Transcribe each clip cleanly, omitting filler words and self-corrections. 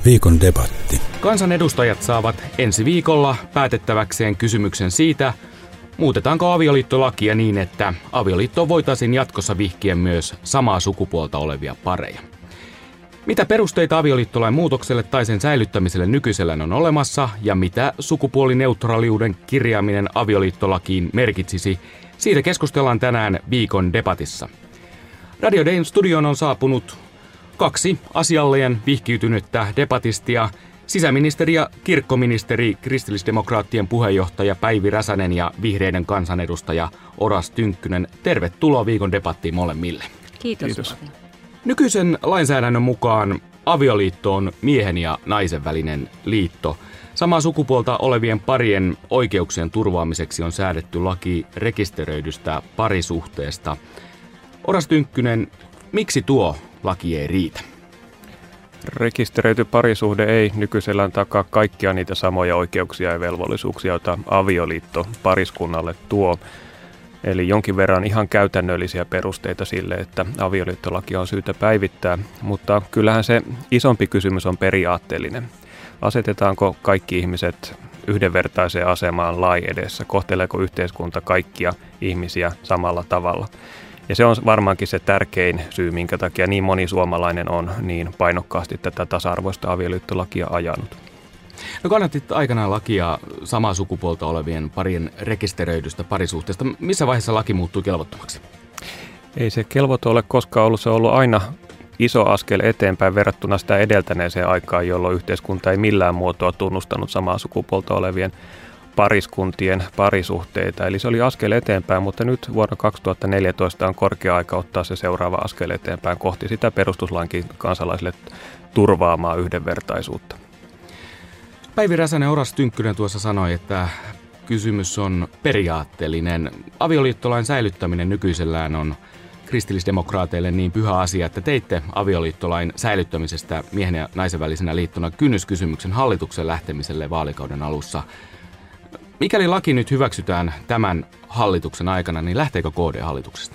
Viikon debatti. Kansanedustajat saavat ensi viikolla päätettäväkseen kysymyksen siitä, muutetaanko avioliittolakia niin, että avioliittoon voitaisiin jatkossa vihkiä myös samaa sukupuolta olevia pareja. Mitä perusteita avioliittolain muutokselle tai sen säilyttämiselle nykyisellään on olemassa ja mitä sukupuolineutraaliuden kirjaaminen avioliittolakiin merkitsisi, siitä keskustellaan tänään viikon debatissa. Radio Dayn studioon on saapunut kaksi asialleen vihkiytynyttä debatistia, sisäministeri ja kirkkoministeri, kristillisdemokraattien puheenjohtaja Päivi Räsänen ja vihreiden kansanedustaja Oras Tynkkynen. Tervetuloa viikon debattiin molemmille. Kiitos. Nykyisen lainsäädännön mukaan avioliitto on miehen ja naisen välinen liitto. Samaa sukupuolta olevien parien oikeuksien turvaamiseksi on säädetty laki rekisteröidystä parisuhteesta. Oras Tynkkynen, miksi tuo laki ei riitä? Rekisteröity parisuhde ei nykyisellään takaa kaikkia niitä samoja oikeuksia ja velvollisuuksia, joita avioliitto pariskunnalle tuo. Eli jonkin verran ihan käytännöllisiä perusteita sille, että avioliittolaki on syytä päivittää, mutta kyllähän se isompi kysymys on periaatteellinen. Asetetaanko kaikki ihmiset yhdenvertaiseen asemaan lain edessä? Kohteleeko yhteiskunta kaikkia ihmisiä samalla tavalla? Ja se on varmaankin se tärkein syy, minkä takia niin moni suomalainen on niin painokkaasti tätä tasa-arvoista avioliittolakia ajanut. No kannatit aikanaan lakia samaa sukupuolta olevien parien rekisteröidystä parisuhteesta. Missä vaiheessa laki muuttui kelvottomaksi? Ei se kelvoton ole koskaan ollut. Se on ollut aina iso askel eteenpäin verrattuna sitä edeltäneeseen aikaan, jolloin yhteiskunta ei millään muotoa tunnustanut samaa sukupuolta olevien pariskuntien parisuhteita. Eli se oli askel eteenpäin, mutta nyt vuonna 2014 on korkea aika ottaa se seuraava askel eteenpäin kohti sitä perustuslainkin kansalaisille turvaamaa yhdenvertaisuutta. Päivi Räsänen, Oras Tynkkynen tuossa sanoi, että kysymys on periaatteellinen. Avioliittolain säilyttäminen nykyisellään on kristillisdemokraateille niin pyhä asia, että teitte avioliittolain säilyttämisestä miehen ja naisen välisenä liittona kynnyskysymyksen hallituksen lähtemiselle vaalikauden alussa. Mikäli laki nyt hyväksytään tämän hallituksen aikana, niin lähteekö KD hallituksesta?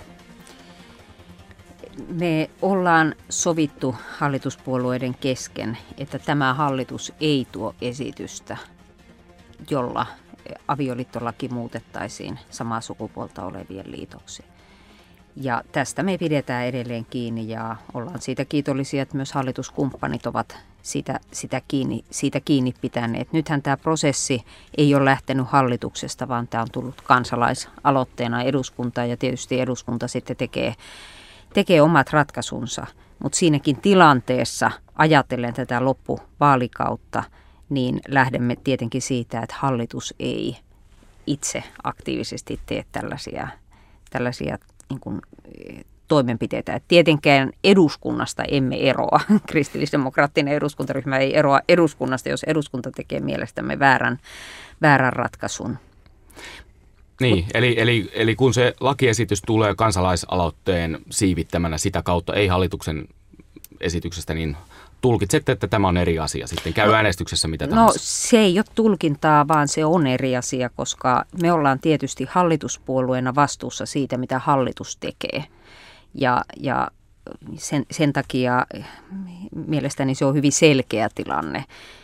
Me ollaan sovittu hallituspuolueiden kesken, että tämä hallitus ei tuo esitystä, jolla avioliittolaki muutettaisiin samaa sukupuolta olevien liitoksi. Ja tästä me pidetään edelleen kiinni ja ollaan siitä kiitollisia, että myös hallituskumppanit ovat siitä kiinni pitäneet. Nythän tämä prosessi ei ole lähtenyt hallituksesta, vaan tämä on tullut kansalaisaloitteena eduskuntaan ja tietysti eduskunta sitten tekee omat ratkaisunsa. Mutta siinäkin tilanteessa ajatellen tätä loppuvaalikautta, niin lähdemme tietenkin siitä, että hallitus ei itse aktiivisesti tee tällaisia niin kuin toimenpiteitä. Et tietenkään eduskunnasta emme eroa. Kristillisdemokraattinen eduskuntaryhmä ei eroa eduskunnasta, jos eduskunta tekee mielestämme väärän ratkaisun. Niin, eli kun se lakiesitys tulee kansalaisaloitteen siivittämänä sitä kautta, ei hallituksen esityksestä, niin tulkitsette, että tämä on eri asia sitten? Käy äänestyksessä mitä tahansa? No se ei ole tulkintaa, vaan se on eri asia, koska me ollaan tietysti hallituspuolueena vastuussa siitä, mitä hallitus tekee. Ja sen takia mielestäni se on hyvin selkeä tilanne.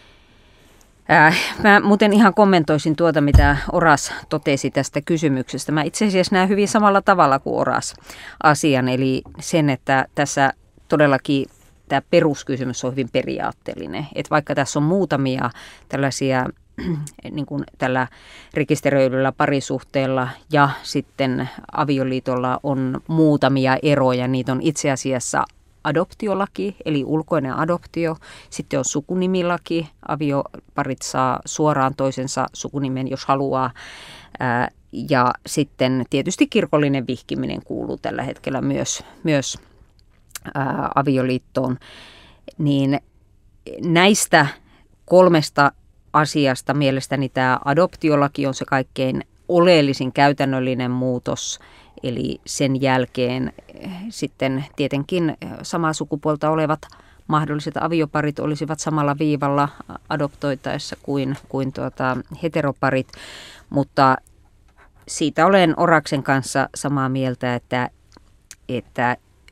Mä muuten ihan kommentoisin tuota, mitä Oras totesi tästä kysymyksestä. Mä itse asiassa näen hyvin samalla tavalla kuin Oras asian, eli sen, että tässä todellakin tämä peruskysymys on hyvin periaatteellinen. Että vaikka tässä on muutamia tällaisia, niin kuin tällä rekisteröidyllä parisuhteella ja sitten avioliitolla on muutamia eroja, niitä on itse asiassa adoptiolaki, eli ulkoinen adoptio. Sitten on sukunimilaki. Avioparit saa suoraan toisensa sukunimen, jos haluaa. Ja sitten tietysti kirkollinen vihkiminen kuuluu tällä hetkellä myös avioliittoon. Niin näistä kolmesta asiasta mielestäni tämä adoptiolaki on se kaikkein oleellisin käytännöllinen muutos. Eli sen jälkeen sitten tietenkin samaa sukupuolta olevat mahdolliset avioparit olisivat samalla viivalla adoptoitaessa kuin heteroparit. Mutta siitä olen Oraksen kanssa samaa mieltä, että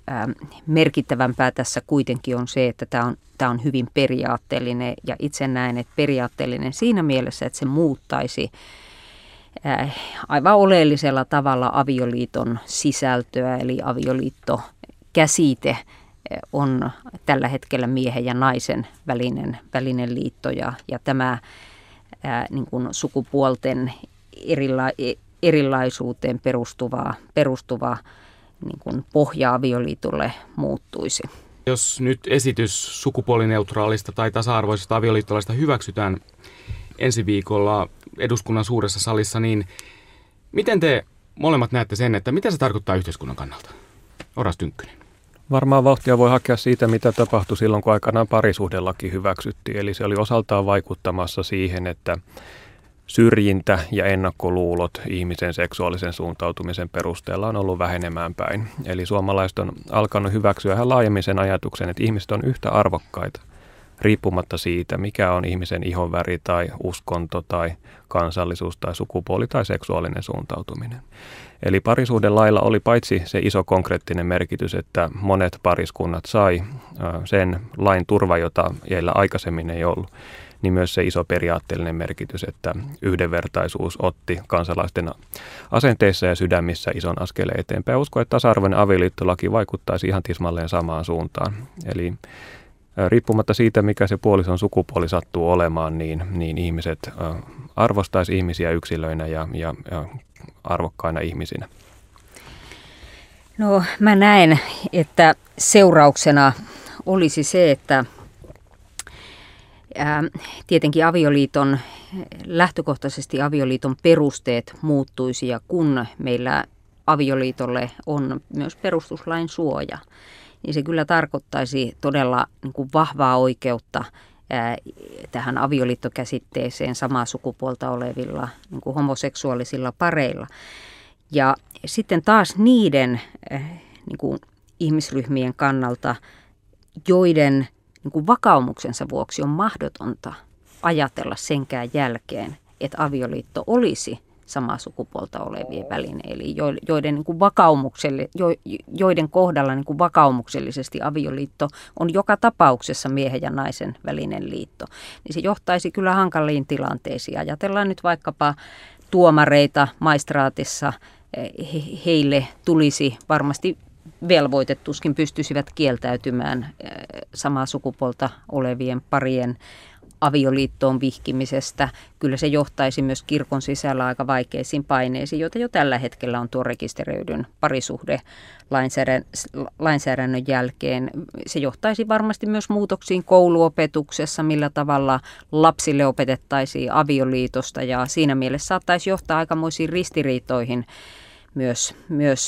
merkittävämpää tässä kuitenkin on se, että tämä on hyvin periaatteellinen, ja itse näen, että periaatteellinen siinä mielessä, että se muuttaisi aivan oleellisella tavalla avioliiton sisältöä, eli avioliittokäsite on tällä hetkellä miehen ja naisen välinen liitto, ja tämä niin kuin sukupuolten erilaisuuteen perustuva niin kuin pohja avioliitolle muuttuisi. Jos nyt esitys sukupuolineutraalista tai tasa-arvoisesta avioliittolaista hyväksytään ensi viikolla eduskunnan suuressa salissa, niin miten te molemmat näette sen, että mitä se tarkoittaa yhteiskunnan kannalta? Oras Tynkkynen. Varmaan vauhtia voi hakea siitä, mitä tapahtui silloin, kun aikanaan parisuhdelaki hyväksyttiin. Eli se oli osaltaan vaikuttamassa siihen, että syrjintä ja ennakkoluulot ihmisen seksuaalisen suuntautumisen perusteella on ollut vähenemään päin. Eli suomalaiset on alkanut hyväksyä ihan laajemmin sen ajatuksen, että ihmiset on yhtä arvokkaita riippumatta siitä, mikä on ihmisen ihonväri tai uskonto tai kansallisuus tai sukupuoli tai seksuaalinen suuntautuminen. Eli parisuhdelailla oli paitsi se iso konkreettinen merkitys, että monet pariskunnat sai sen lain turva, jota heillä aikaisemmin ei ollut, niin myös se iso periaatteellinen merkitys, että yhdenvertaisuus otti kansalaisten asenteissa ja sydämissä ison askeleen eteenpäin. Uskon, että tasa-arvoinen avioliittolaki vaikuttaisi ihan tismalleen samaan suuntaan. Eli riippumatta siitä, mikä se puolison sukupuoli sattuu olemaan, niin ihmiset arvostaisi ihmisiä yksilöinä ja arvokkaina ihmisinä. No, mä näen, että seurauksena olisi se, että tietenkin lähtökohtaisesti avioliiton perusteet muuttuisi, ja kun meillä avioliitolle on myös perustuslain suoja, niin se kyllä tarkoittaisi todella niin kuin vahvaa oikeutta tähän avioliittokäsitteeseen samaa sukupuolta olevilla niin kuin homoseksuaalisilla pareilla. Ja sitten taas niiden niin kuin ihmisryhmien kannalta, joiden niin kuin vakaumuksensa vuoksi on mahdotonta ajatella senkään jälkeen, että avioliitto olisi samaa sukupuolta olevien välinen, eli joiden, niin kuin joiden kohdalla niin kuin vakaumuksellisesti avioliitto on joka tapauksessa miehen ja naisen välinen liitto, niin se johtaisi kyllä hankaliin tilanteisiin. Ajatellaan nyt vaikkapa tuomareita maistraatissa, heille tulisi varmasti velvoitettuskin pystyisivät kieltäytymään samaa sukupuolta olevien parien avioliittoon vihkimisestä. Kyllä se johtaisi myös kirkon sisällä aika vaikeisiin paineisiin, joita jo tällä hetkellä on tuon rekisteröidyn parisuhdelainsäädännön jälkeen. Se johtaisi varmasti myös muutoksiin kouluopetuksessa, millä tavalla lapsille opetettaisiin avioliitosta, ja siinä mielessä saattaisi johtaa aikamoisiin ristiriitoihin myös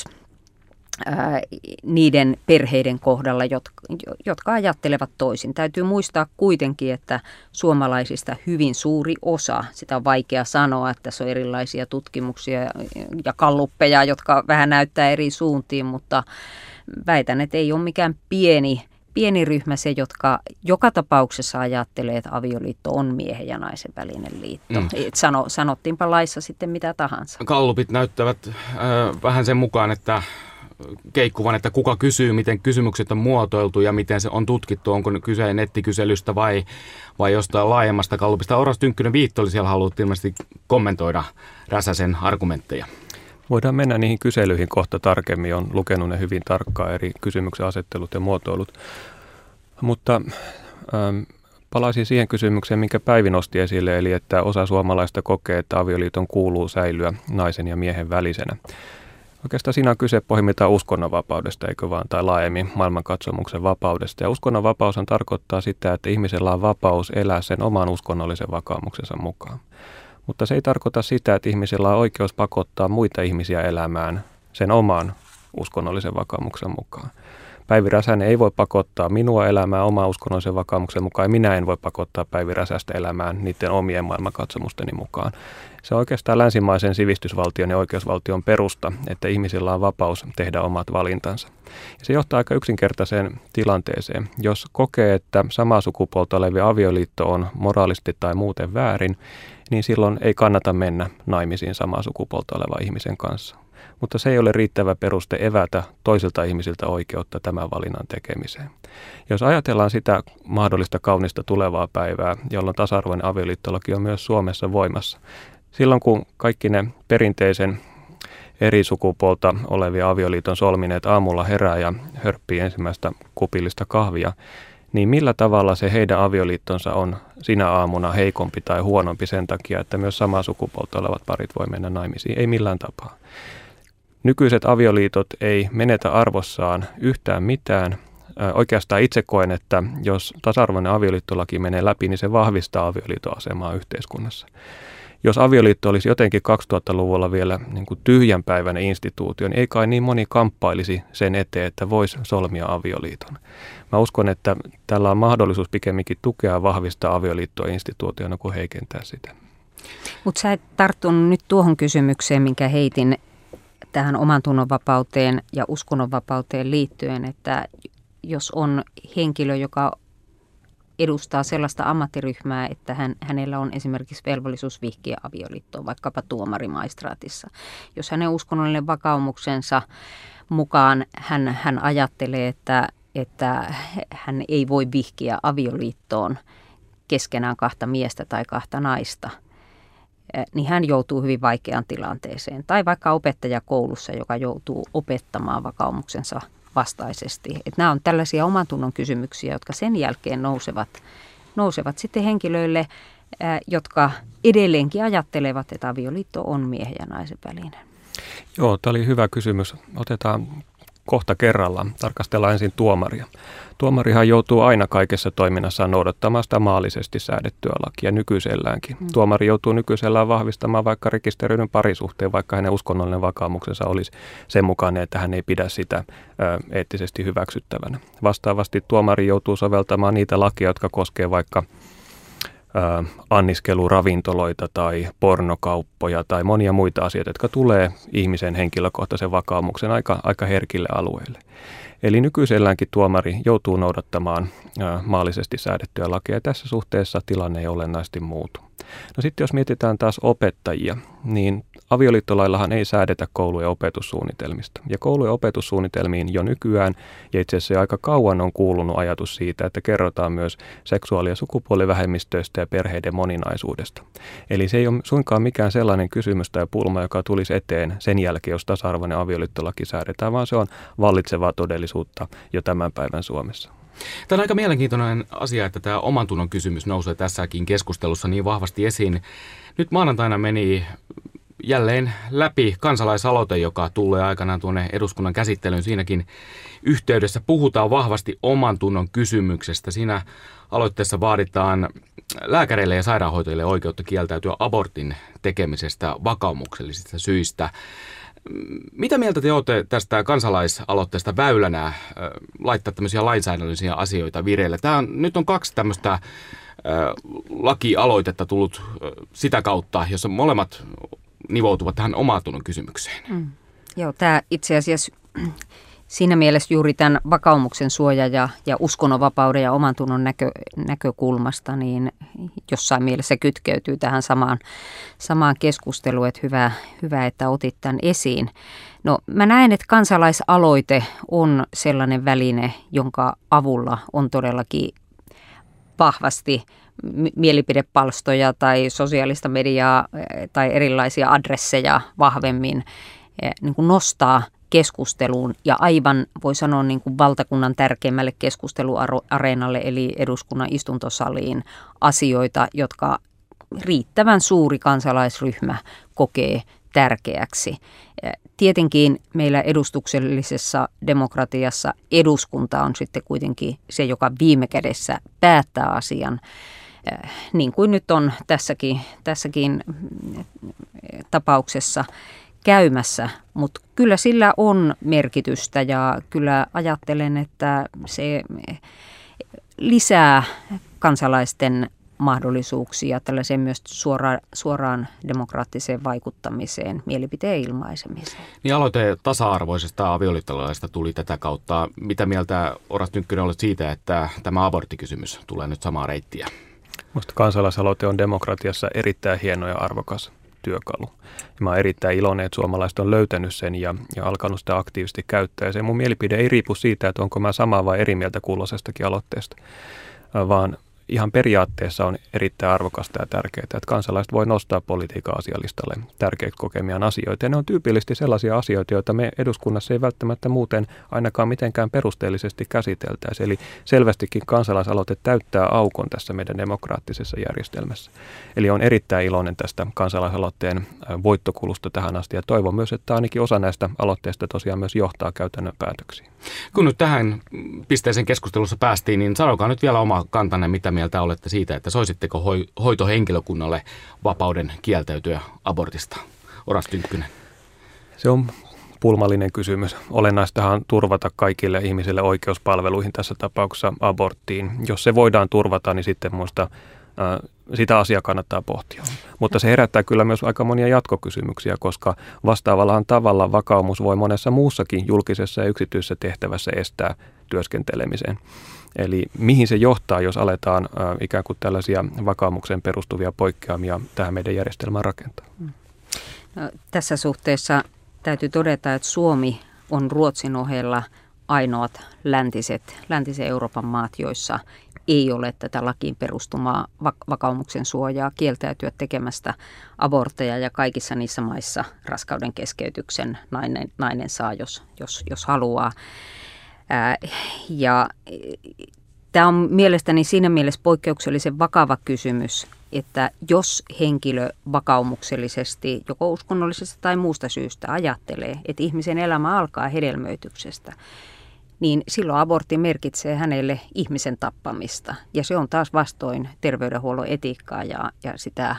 niiden perheiden kohdalla, jotka ajattelevat toisin. Täytyy muistaa kuitenkin, että suomalaisista hyvin suuri osa, sitä on vaikea sanoa, että tässä on erilaisia tutkimuksia ja galluppeja, jotka vähän näyttää eri suuntiin, mutta väitän, että ei ole mikään pieni ryhmä se, jotka joka tapauksessa ajattelee, että avioliitto on miehen ja naisen välinen liitto. Sanottiinpa laissa sitten mitä tahansa. Gallupit näyttävät vähän sen mukaan, että keikkuvan, että kuka kysyy, miten kysymykset on muotoiltu ja miten se on tutkittu, onko kyse nettikyselystä vai jostain laajemmasta gallupista. Oras Tynkkynen Viittoli, siellä haluat ilmeisesti kommentoida Räsäsen argumentteja. Voidaan mennä niihin kyselyihin kohta tarkemmin. Olen lukenut ne hyvin tarkkaan, eri kysymyksen asettelut ja muotoilut. Mutta palaisin siihen kysymykseen, minkä Päivi nosti esille, eli että osa suomalaista kokee, että avioliiton kuuluu säilyä naisen ja miehen välisenä. Oikeastaan siinä on kyse pohjimmiltaan uskonnonvapaudesta, eikö vaan, tai laajemmin maailmankatsomuksen vapaudesta. Ja uskonnonvapaus tarkoittaa sitä, että ihmisellä on vapaus elää sen oman uskonnollisen vakaumuksensa mukaan. Mutta se ei tarkoita sitä, että ihmisellä on oikeus pakottaa muita ihmisiä elämään sen oman uskonnollisen vakaumuksen mukaan. Päivi Räsänen ei voi pakottaa minua elämään oman uskonnollisen vakaumuksen mukaan, ja minä en voi pakottaa Päivi Räsästä elämään niiden omien maailmankatsomusteni mukaan. Se on oikeastaan länsimaisen sivistysvaltion ja oikeusvaltion perusta, että ihmisillä on vapaus tehdä omat valintansa. Ja se johtaa aika yksinkertaiseen tilanteeseen. Jos kokee, että samaa sukupuolta oleva avioliitto on moraalisesti tai muuten väärin, niin silloin ei kannata mennä naimisiin samaa sukupuolta olevan ihmisen kanssa. mutta se ei ole riittävä peruste evätä toisilta ihmisiltä oikeutta tämän valinnan tekemiseen. Jos ajatellaan sitä mahdollista kaunista tulevaa päivää, jolloin tasa-arvoinen avioliittolaki on myös Suomessa voimassa, silloin kun kaikki ne perinteisen eri sukupuolta olevia avioliiton solmineet aamulla herää ja hörppii ensimmäistä kupillista kahvia, niin millä tavalla se heidän avioliittonsa on sinä aamuna heikompi tai huonompi sen takia, että myös samaa sukupuolta olevat parit voi mennä naimisiin? Ei millään tapaa. Nykyiset avioliitot ei menetä arvossaan yhtään mitään. Oikeastaan itse koen, että jos tasa-arvoinen avioliittolaki menee läpi, niin se vahvistaa avioliiton asemaa yhteiskunnassa. Jos avioliitto olisi jotenkin 2000-luvulla vielä niin kuin tyhjänpäiväinen instituutio, niin ei kai niin moni kamppailisi sen eteen, että voisi solmia avioliiton. Mä uskon, että tällä on mahdollisuus pikemminkin tukea ja vahvistaa avioliittoa instituutiona kuin heikentää sitä. Mutta sä et tarttunut nyt tuohon kysymykseen, minkä heitin tähän oman tunnonvapauteen ja uskonnonvapauteen liittyen, että jos on henkilö, joka edustaa sellaista ammattiryhmää, että hänellä on esimerkiksi velvollisuus vihkiä avioliittoon, vaikkapa tuomarimaistraatissa. Jos hänen uskonnollinen vakaumuksensa mukaan hän ajattelee, että hän ei voi vihkiä avioliittoon keskenään kahta miestä tai kahta naista, niin hän joutuu hyvin vaikeaan tilanteeseen. Tai vaikka opettaja koulussa, joka joutuu opettamaan vakaumuksensa vastaisesti. Että nämä on tällaisia omantunnon kysymyksiä, jotka sen jälkeen nousevat sitten henkilöille, jotka edelleenkin ajattelevat, että avioliitto on miehen ja naisen välinen. Joo, tämä oli hyvä kysymys. Otetaan kohta kerrallaan. Tarkastellaan ensin tuomaria. Tuomarihan joutuu aina kaikessa toiminnassaan noudattamaan sitä maallisesti säädettyä lakia nykyiselläänkin. Tuomari joutuu nykyisellään vahvistamaan vaikka rekisteröidyn parisuhteen, vaikka hänen uskonnollinen vakaumuksensa olisi sen mukainen, että hän ei pidä sitä eettisesti hyväksyttävänä. Vastaavasti tuomari joutuu soveltamaan niitä lakia, jotka koskevat vaikka anniskeluravintoloita tai pornokauppoja tai monia muita asioita, jotka tulee ihmisen henkilökohtaisen vakaumuksen aika herkille alueille. Eli nykyiselläänkin tuomari joutuu noudattamaan maallisesti säädettyä lakia ja tässä suhteessa tilanne ei olennaisesti muutu. No sitten jos mietitään taas opettajia, niin avioliittolaillahan ei säädetä koulujen opetussuunnitelmista. Ja koulujen opetussuunnitelmiin jo nykyään ja itse asiassa jo aika kauan on kuulunut ajatus siitä, että kerrotaan myös seksuaali- ja sukupuolivähemmistöistä ja perheiden moninaisuudesta. Eli se ei ole suinkaan mikään sellainen kysymys tai pulma, joka tulisi eteen sen jälkeen, jos tasa-arvoinen avioliittolaki säädetään, vaan se on vallitsevaa todellisuutta jo tämän päivän Suomessa. Tämä on aika mielenkiintoinen asia, että tämä omantunnon kysymys nousee tässäkin keskustelussa niin vahvasti esiin. Nyt maanantaina meni jälleen läpi kansalaisaloite, joka tulee aikanaan tuonne eduskunnan käsittelyyn. Siinäkin yhteydessä puhutaan vahvasti omantunnon kysymyksestä. Siinä aloitteessa vaaditaan lääkäreille ja sairaanhoitajille oikeutta kieltäytyä abortin tekemisestä vakaumuksellisista syistä. Mitä mieltä te olette tästä kansalaisaloitteesta väylänä laittaa tämmöisiä lainsäädännöllisiä asioita vireille? Nyt on 2 tämmöistä lakialoitetta tullut sitä kautta, jossa molemmat nivoutuvat tähän omantunnon kysymykseen. Joo, tämä itse asiassa siinä mielessä juuri tämän vakaumuksen suoja ja uskonnonvapauden ja omantunnon näkökulmasta, niin jossain mielessä kytkeytyy tähän samaan keskusteluun, että hyvä, että otit tämän esiin. No mä näen, että kansalaisaloite on sellainen väline, jonka avulla on todellakin vahvasti mielipidepalstoja tai sosiaalista mediaa tai erilaisia adresseja vahvemmin niin kuin nostaa keskusteluun ja aivan voi sanoa niin kuin valtakunnan tärkeimmälle keskusteluareenalle eli eduskunnan istuntosaliin asioita, jotka riittävän suuri kansalaisryhmä kokee tärkeäksi. Tietenkin meillä edustuksellisessa demokratiassa eduskunta on sitten kuitenkin se, joka viime kädessä päättää asian, niin kuin nyt on tässäkin tapauksessa käymässä, mutta kyllä sillä on merkitystä ja kyllä ajattelen, että se lisää kansalaisten mahdollisuuksia tällaiseen myös suoraan demokraattiseen vaikuttamiseen, mielipiteen ilmaisemiseen. Niin aloite tasa-arvoisesta avioliittolaista tuli tätä kautta. Mitä mieltä Oras Tynkkynen olet siitä, että tämä aborttikysymys tulee nyt samaa reittiä? Minusta kansalaisaloite on demokratiassa erittäin hieno ja arvokas työkalu. Ja mä oon erittäin iloinen, että suomalaiset on löytänyt sen ja alkanut sitä aktiivisesti käyttää. Ja se mun mielipide ei riipu siitä, että onko mä samaa vai eri mieltä kulloisestakin aloitteesta, vaan ihan periaatteessa on erittäin arvokasta ja tärkeää, että kansalaiset voi nostaa politiikan asialistalle tärkeiksi kokemiaan asioita. Ja ne on tyypillisesti sellaisia asioita, joita me eduskunnassa ei välttämättä muuten ainakaan mitenkään perusteellisesti käsiteltäisi. Eli selvästikin kansalaisaloite täyttää aukon tässä meidän demokraattisessa järjestelmässä. Eli on erittäin iloinen tästä kansalaisaloitteen voittokulusta tähän asti ja toivon myös, että ainakin osa näistä aloitteista tosiaan myös johtaa käytännön päätöksiin. Kun nyt tähän pisteeseen keskustelussa päästiin, niin sanokaa nyt vielä oma kantanne, mitä mieltä olette siitä, että soisitteko hoitohenkilökunnalle vapauden kieltäytyä abortista? Oras Tynkkynen. Se on pulmallinen kysymys. Olennaistahan turvata kaikille ihmisille oikeuspalveluihin, tässä tapauksessa aborttiin. Jos se voidaan turvata, niin sitten minusta sitä asiaa kannattaa pohtia. Mutta se herättää kyllä myös aika monia jatkokysymyksiä, koska vastaavallahan tavalla vakaumus voi monessa muussakin julkisessa ja yksityisessä tehtävässä estää työskentelemisen. Eli mihin se johtaa, jos aletaan ikään kuin tällaisia vakaumukseen perustuvia poikkeamia tähän meidän järjestelmään rakentaa? No, tässä suhteessa täytyy todeta, että Suomi on Ruotsin ohella ainoat läntisen Euroopan maat, joissa ei ole tätä lakiin perustumaa vakaumuksen suojaa kieltäytyä tekemästä abortteja, ja kaikissa niissä maissa raskauden keskeytyksen nainen saa, jos haluaa. Ja tämä on mielestäni siinä mielessä poikkeuksellisen vakava kysymys, että jos henkilö vakaumuksellisesti, joko uskonnollisesta tai muusta syystä ajattelee, että ihmisen elämä alkaa hedelmöityksestä, niin silloin abortti merkitsee hänelle ihmisen tappamista. Ja se on taas vastoin terveydenhuollon etiikkaa ja sitä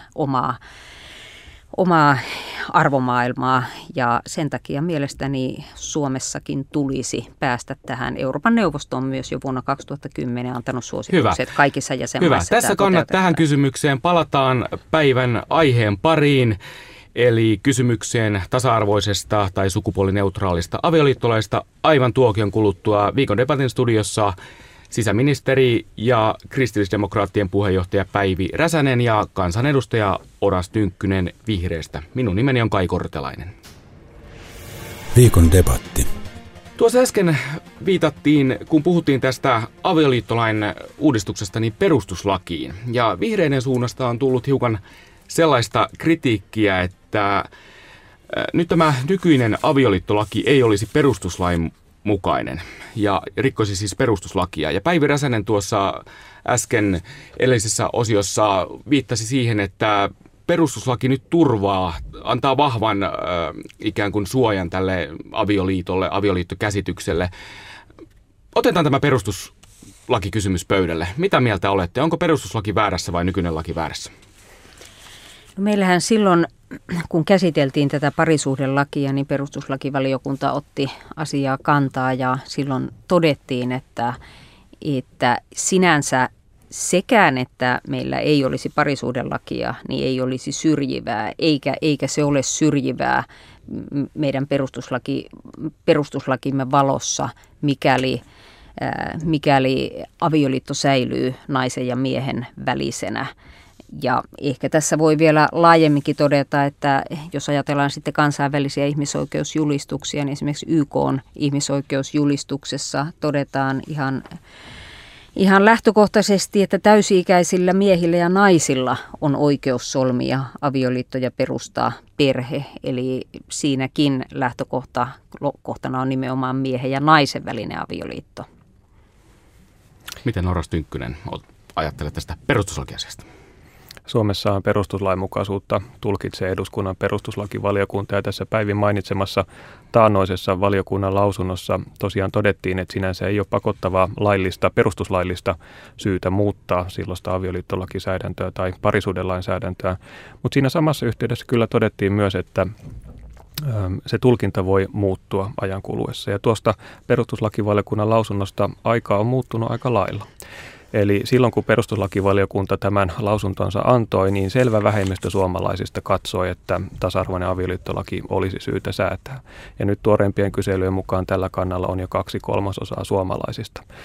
omaa arvomaailmaa, ja sen takia mielestäni Suomessakin tulisi päästä tähän. Euroopan neuvosto on myös jo vuonna 2010 antanut suositukset kaikissa jäsenmaissa. Hyvä. Tässä kannat tähän kysymykseen. Palataan päivän aiheen pariin, eli kysymykseen tasa-arvoisesta tai sukupuolineutraalista avioliittolaista aivan tuokion kuluttua. Viikon debatin studiossa sisäministeri ja kristillisdemokraattien puheenjohtaja Päivi Räsänen ja kansanedustaja Oras Tynkkynen Vihreistä. Minun nimeni on Kai Kortelainen. Viikon debatti. Tuossa äsken viitattiin, kun puhuttiin tästä avioliittolain uudistuksesta, niin perustuslakiin. Ja vihreiden suunnasta on tullut hiukan sellaista kritiikkiä, että nyt tämä nykyinen avioliittolaki ei olisi perustuslain mukainen ja rikkoisi siis perustuslakia. Ja Päivi Räsänen tuossa äsken edellisessä osiossa viittasi siihen, että perustuslaki nyt antaa vahvan ikään kuin suojan tälle avioliitolle, avioliittokäsitykselle. Otetaan tämä perustuslakikysymys pöydälle. Mitä mieltä olette? Onko perustuslaki väärässä vai nykyinen laki väärässä? No, meillähän silloin, kun käsiteltiin tätä parisuhdelakia, niin perustuslakivaliokunta otti asiaa kantaa ja silloin todettiin, että sinänsä sekään, että meillä ei olisi parisuhdelakia, niin ei olisi syrjivää, eikä se ole syrjivää meidän perustuslakimme valossa, mikäli avioliitto säilyy naisen ja miehen välisenä. Ja ehkä tässä voi vielä laajemminkin todeta, että jos ajatellaan sitten kansainvälisiä ihmisoikeusjulistuksia, niin esimerkiksi YK:n ihmisoikeusjulistuksessa todetaan ihan lähtökohtaisesti, että täysi-ikäisillä miehillä ja naisilla on oikeus solmia avioliitto ja perustaa perhe. Eli siinäkin lähtökohtana on nimenomaan miehen ja naisen välinen avioliitto. Miten Oras Tynkkynen ajattelet tästä perustuslakiasiasta? Suomessa perustuslainmukaisuutta tulkitsee eduskunnan perustuslakivaliokunta, ja tässä Päivin mainitsemassa taannoisessa valiokunnan lausunnossa tosiaan todettiin, että sinänsä ei ole pakottavaa perustuslaillista syytä muuttaa silloista avioliittolakisäädäntöä tai parisuhdelainsäädäntöä, mutta siinä samassa yhteydessä kyllä todettiin myös, että se tulkinta voi muuttua ajan kuluessa, ja tuosta perustuslakivaliokunnan lausunnosta aika on muuttunut aika lailla. Eli silloin, kun perustuslakivaliokunta tämän lausuntonsa antoi, niin selvä vähemmistö suomalaisista katsoi, että tasa-arvoinen avioliittolaki olisi syytä säätää. Ja nyt tuoreimpien kyselyjen mukaan tällä kannalla on jo 2/3 suomalaisista.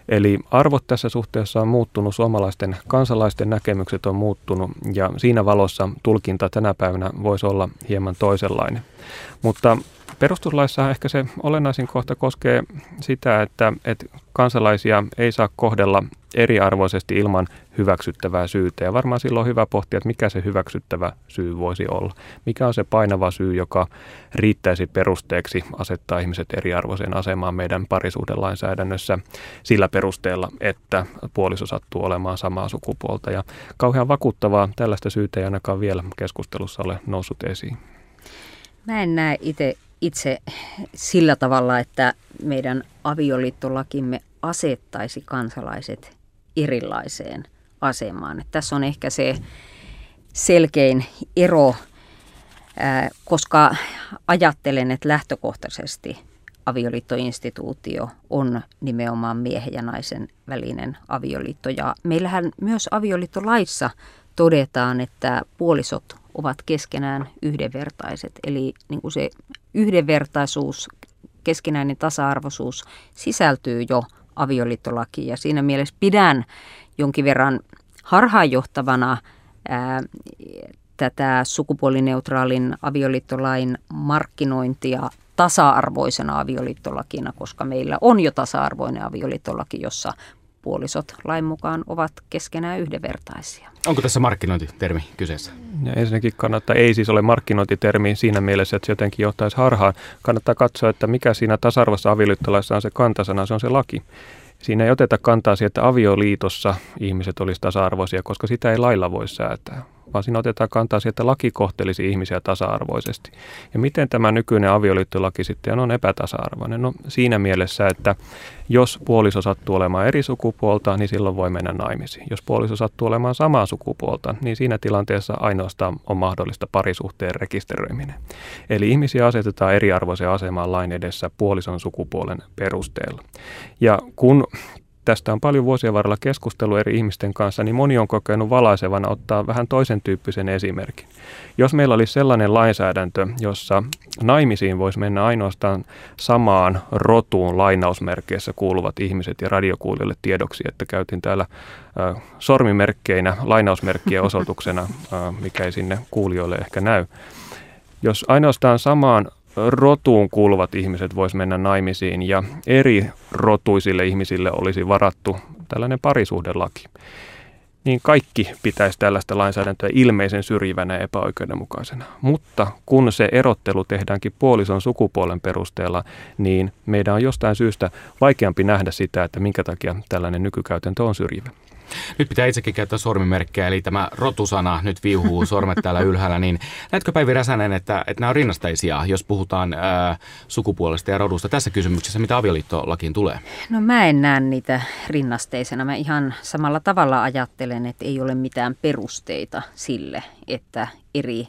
Eli arvot tässä suhteessa on muuttunut, suomalaisten kansalaisten näkemykset on muuttunut ja siinä valossa tulkinta tänä päivänä voisi olla hieman toisenlainen. Mutta perustuslaissa ehkä se olennaisin kohta koskee sitä, että kansalaisia ei saa kohdella eriarvoisesti ilman hyväksyttävää syytä. Ja varmaan silloin on hyvä pohtia, että mikä se hyväksyttävä syy voisi olla. Mikä on se painava syy, joka riittäisi perusteeksi asettaa ihmiset eriarvoiseen asemaan meidän parisuhdelainsäädännössä sillä perusteella, että puoliso sattuu olemaan samaa sukupuolta. Ja kauhean vakuuttavaa tällaista syytä ei ainakaan vielä keskustelussa ole noussut esiin. Mä en näe itse sillä tavalla, että meidän avioliittolakimme asettaisi kansalaiset erilaiseen asemaan. Tässä on ehkä se selkein ero, koska ajattelen, että lähtökohtaisesti avioliittoinstituutio on nimenomaan miehen ja naisen välinen avioliitto. Ja meillähän myös avioliittolaissa todetaan, että puolisot ovat keskenään yhdenvertaiset. Eli niin kuin se yhdenvertaisuus, keskinäinen tasa-arvoisuus sisältyy jo avioliittolakiin. Ja siinä mielessä pidän jonkin verran harhaanjohtavana tätä sukupuolineutraalin avioliittolain markkinointia tasa-arvoisena avioliittolakina, koska meillä on jo tasa-arvoinen avioliittolaki, jossa puolisot lain mukaan ovat keskenään yhdenvertaisia. Onko tässä markkinointitermi kyseessä? Ja ensinnäkin ei siis ole markkinointitermi siinä mielessä, että se jotenkin johtaisi harhaan. Kannattaa katsoa, että mikä siinä tasa-arvoisessa avioliittolaissa on se kantasana, se on se laki. Siinä ei oteta kantaa siihen, että avioliitossa ihmiset olisi tasa-arvoisia, koska sitä ei lailla voi säätää, vaan siinä otetaan kantaa siihen, että laki kohtelisi ihmisiä tasa-arvoisesti. Ja miten tämä nykyinen avioliittolaki sitten on epätasa-arvoinen? No siinä mielessä, että jos puoliso sattuu olemaan eri sukupuolta, niin silloin voi mennä naimisiin. Jos puoliso sattuu olemaan samaa sukupuolta, niin siinä tilanteessa ainoastaan on mahdollista parisuhteen rekisteröiminen. Eli ihmisiä asetetaan eriarvoiseen asemaan lain edessä puolison sukupuolen perusteella. Ja kun tästä on paljon vuosien varrella keskustelua eri ihmisten kanssa, niin moni on kokenut valaisevana ottaa vähän toisen tyyppisen esimerkin. Jos meillä olisi sellainen lainsäädäntö, jossa naimisiin voisi mennä ainoastaan samaan rotuun lainausmerkeissä kuuluvat ihmiset, ja radiokuulijoille tiedoksi, että käytin täällä sormimerkkeinä lainausmerkkien osoituksena, mikä ei sinne kuulijoille ehkä näy. Jos ainoastaan samaan rotuun kuuluvat ihmiset vois mennä naimisiin ja eri rotuisille ihmisille olisi varattu tällainen parisuhdelaki, niin kaikki pitäisi tällaista lainsäädäntöä ilmeisen syrjivänä ja epäoikeudenmukaisena. Mutta kun se erottelu tehdäänkin puolison sukupuolen perusteella, niin meidän on jostain syystä vaikeampi nähdä sitä, että minkä takia tällainen nykykäytäntö on syrjivä. Nyt pitää itsekin käyttää sormimerkkejä, eli tämä rotusana nyt viuhuu sormet täällä ylhäällä, niin näetkö Päivi Räsänen, että nämä on rinnastaisia, jos puhutaan sukupuolesta ja rodusta tässä kysymyksessä, mitä avioliittolakiin tulee? No mä en näe niitä rinnasteisena. Mä ihan samalla tavalla ajattelen, että ei ole mitään perusteita sille, että eri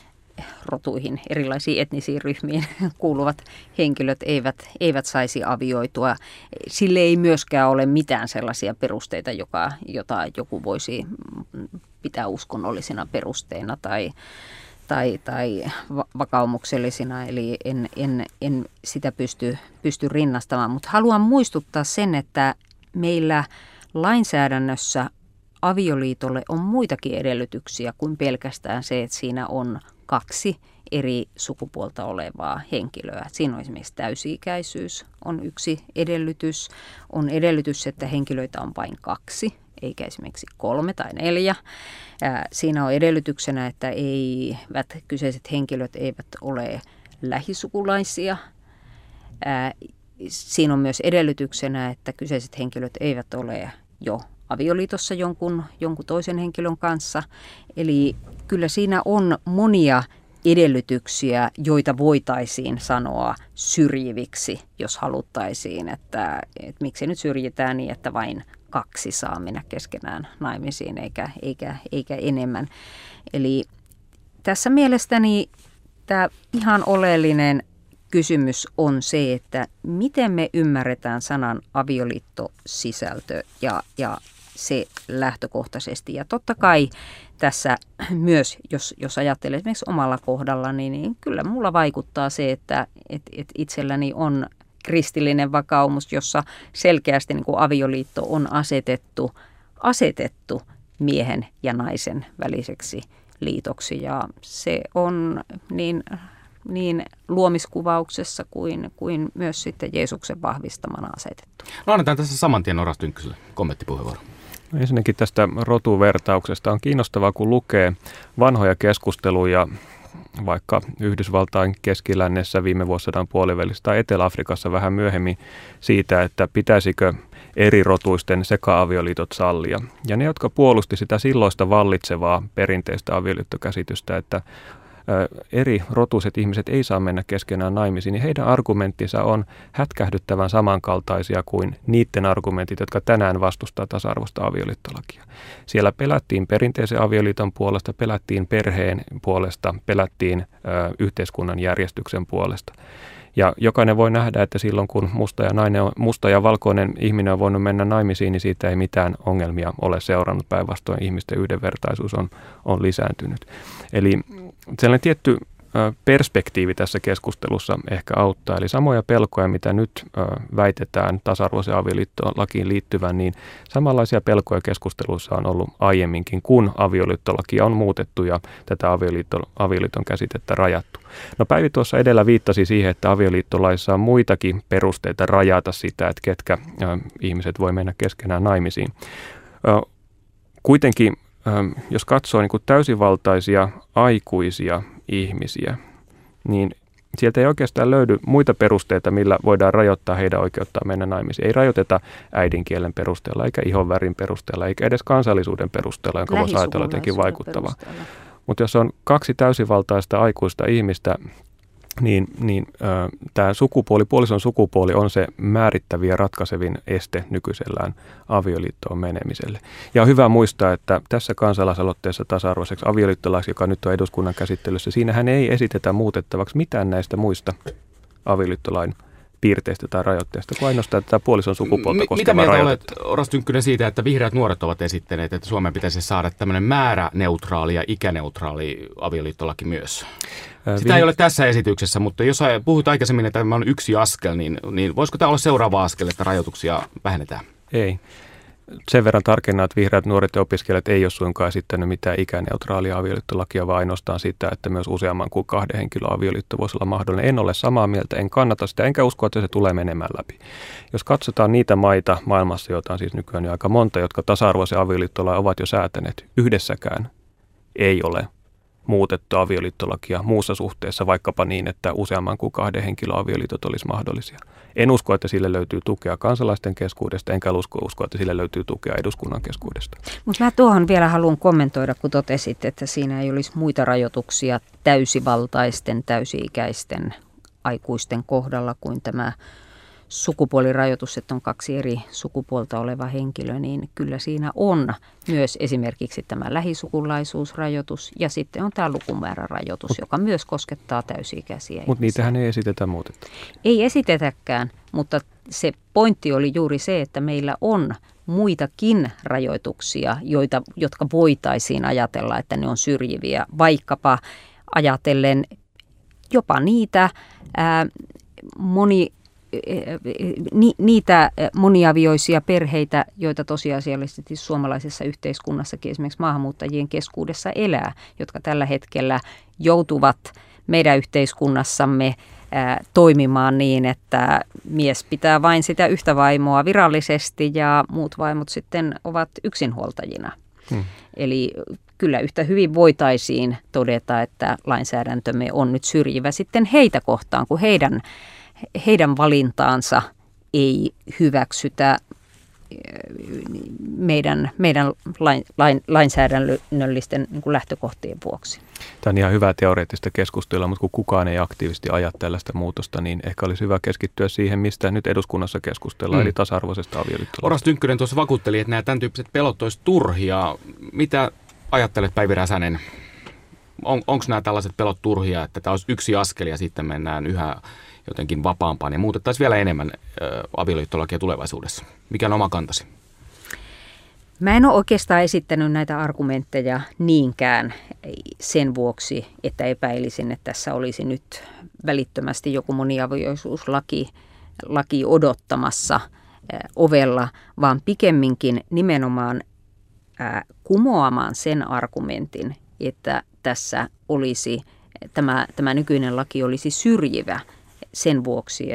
rotuihin, erilaisiin etnisiin ryhmiin kuuluvat henkilöt eivät saisi avioitua. Sille ei myöskään ole mitään sellaisia perusteita, jota joku voisi pitää uskonnollisina perusteina tai vakaumuksellisina, eli en sitä pysty rinnastamaan. Mutta haluan muistuttaa sen, että meillä lainsäädännössä avioliitolle on muitakin edellytyksiä kuin pelkästään se, että siinä on 2 eri sukupuolta olevaa henkilöä. Siinä on esimerkiksi täysi-ikäisyys on yksi edellytys. On edellytys, että henkilöitä on vain 2, eikä esimerkiksi 3 tai 4. Siinä on edellytyksenä, että kyseiset henkilöt eivät ole lähisukulaisia. Siinä on myös edellytyksenä, että kyseiset henkilöt eivät ole jo avioliitossa jonkun toisen henkilön kanssa. Eli kyllä siinä on monia edellytyksiä, joita voitaisiin sanoa syrjiviksi, jos haluttaisiin, että miksi nyt syrjitään niin, että vain 2 saa mennä keskenään naimisiin eikä enemmän. Eli tässä mielestäni tämä ihan oleellinen kysymys on se, että miten me ymmärretään sanan avioliittosisältö ja se lähtökohtaisesti. Ja totta kai tässä myös, jos ajattelee esimerkiksi omalla kohdallani, niin kyllä mulla vaikuttaa se, että itselläni on kristillinen vakaumus, jossa selkeästi niin kuin avioliitto on asetettu miehen ja naisen väliseksi liitoksi. Ja se on niin luomiskuvauksessa kuin myös sitten Jeesuksen vahvistamana asetettu. No annetaan tässä saman tien Oras Tynkkyselle kommenttipuheenvuoro. Ensinnäkin tästä rotuvertauksesta on kiinnostavaa, kun lukee vanhoja keskusteluja vaikka Yhdysvaltain keskilännessä viime vuosisadan puolivälissä tai Etelä-Afrikassa vähän myöhemmin siitä, että pitäisikö eri rotuisten seka-avioliitot sallia. Ja ne, jotka puolusti sitä silloista vallitsevaa perinteistä avioliittokäsitystä, että eri rotuiset ihmiset ei saa mennä keskenään naimisiin, niin heidän argumenttinsa on hätkähdyttävän samankaltaisia kuin niiden argumentit, jotka tänään vastustaa tasa-arvoista avioliittolakia. Siellä pelättiin perinteisen avioliiton puolesta, pelättiin perheen puolesta, pelättiin yhteiskunnan järjestyksen puolesta. Ja jokainen voi nähdä, että silloin kun musta ja valkoinen ihminen on voinut mennä naimisiin, niin siitä ei mitään ongelmia ole seurannut. Päinvastoin ihmisten yhdenvertaisuus on lisääntynyt. Eli sellainen tietty perspektiivi tässä keskustelussa ehkä auttaa. Eli samoja pelkoja, mitä nyt väitetään tasa-arvoisen avioliittolakiin liittyvän, niin samanlaisia pelkoja keskusteluissa on ollut aiemminkin, kun avioliittolakia on muutettu ja tätä avioliiton käsitettä rajattu. No Päivi tuossa edellä viittasi siihen, että avioliittolaissa on muitakin perusteita rajata sitä, että ketkä ihmiset voi mennä keskenään naimisiin. Kuitenkin, jos katsoo niin kuin täysivaltaisia aikuisia ihmisiä, niin sieltä ei oikeastaan löydy muita perusteita, millä voidaan rajoittaa heidän oikeuttaan mennä naimisiin. Ei rajoiteta äidinkielen perusteella, eikä ihonvärin perusteella, eikä edes kansallisuuden perusteella, jonka voisi ajatella jotenkin vaikuttavaa. Mutta jos on kaksi täysivaltaista aikuista ihmistä, niin tämä puolison sukupuoli on se määrittävin ja ratkaisevin este nykyisellään avioliittoon menemiselle. Ja on hyvä muistaa, että tässä kansalaisaloitteessa tasa-arvoiseksi avioliittolaiksi, joka nyt on eduskunnan käsittelyssä, siinähän ei esitetä muutettavaksi mitään näistä muista avioliittolain piirteistä tai rajoitteista, kun ainoastaan tätä puolison sukupuolta koskeva rajoitetta. Mitä mieltä olet, Oras Tynkkynen, siitä, että vihreät nuoret ovat esittäneet, että Suomeen pitäisi saada tämmöinen määräneutraali ja ikäneutraali avioliittolaki myös? Sitä ei ole tässä esityksessä, mutta jos puhut aikaisemmin, että tämä on yksi askel, niin voisiko tämä olla seuraava askel, että rajoituksia vähennetään? Ei. Sen verran tarkennan, että vihreät nuoret ja opiskelijat ei ole suinkaan esittänyt mitään ikäneutraalia avioliittolakia, vaan ainoastaan sitä, että myös useamman kuin 2 henkilön avioliitto voisi olla mahdollinen. En ole samaa mieltä, en kannata sitä, enkä usko, että se tulee menemään läpi. Jos katsotaan niitä maita maailmassa, joita on siis nykyään jo aika monta, jotka tasa-arvoisen avioliittolain ovat jo säätäneet, yhdessäkään ei ole muutettu avioliittolakia muussa suhteessa, vaikkapa niin, että useamman kuin 2 henkilön avioliitot olisi mahdollisia. En usko, että sille löytyy tukea kansalaisten keskuudesta, enkä usko, että sille löytyy tukea eduskunnan keskuudesta. Mutta mä tuohon vielä haluan kommentoida, kun totesit, että siinä ei olisi muita rajoituksia täysivaltaisten, täysi-ikäisten aikuisten kohdalla kuin tämä sukupuolirajoitus, että on 2 eri sukupuolta oleva henkilö, niin kyllä siinä on myös esimerkiksi tämä lähisukulaisuusrajoitus ja sitten on tämä lukumäärärajoitus, joka myös koskettaa täysi-ikäisiä. Mutta niitähän ei esitetä muutettu. Ei esitetäkään, mutta se pointti oli juuri se, että meillä on muitakin rajoituksia, jotka voitaisiin ajatella, että ne on syrjiviä, vaikkapa ajatellen jopa niitä niitä moniavioisia perheitä, joita tosiasiallisesti suomalaisessa yhteiskunnassakin esimerkiksi maahanmuuttajien keskuudessa elää, jotka tällä hetkellä joutuvat meidän yhteiskunnassamme toimimaan niin, että mies pitää vain sitä yhtä vaimoa virallisesti ja muut vaimot sitten ovat yksinhuoltajina. Eli kyllä yhtä hyvin voitaisiin todeta, että lainsäädäntömme on nyt syrjivä sitten heitä kohtaan, kun heidän valintaansa ei hyväksytä meidän lainsäädännöllisten niin kuin lähtökohtien vuoksi. Tämä on ihan hyvä teoreettista keskustelua, mutta kun kukaan ei aktiivisesti aja tällaista muutosta, niin ehkä olisi hyvä keskittyä siihen, mistä nyt eduskunnassa keskustellaan, eli tasa-arvoisesta avioliittolaista. Oras Tynkkynen tuossa vakuutteli, että nämä tämän tyyppiset pelot olisi turhia. Mitä ajattelet, Päivi Räsänen? Onko nämä tällaiset pelot turhia, että tämä olisi yksi askel ja sitten mennään yhä jotenkin vapaampaan ja muutettaisiin vielä enemmän avioliittolakia tulevaisuudessa? Mikä on oma kantasi? Mä en ole oikeastaan esittänyt näitä argumentteja niinkään sen vuoksi, että epäilisin, että tässä olisi nyt välittömästi joku moniavioisuuslaki laki odottamassa ovella, vaan pikemminkin nimenomaan kumoamaan sen argumentin, että tässä olisi tämä nykyinen laki olisi syrjivä sen vuoksi,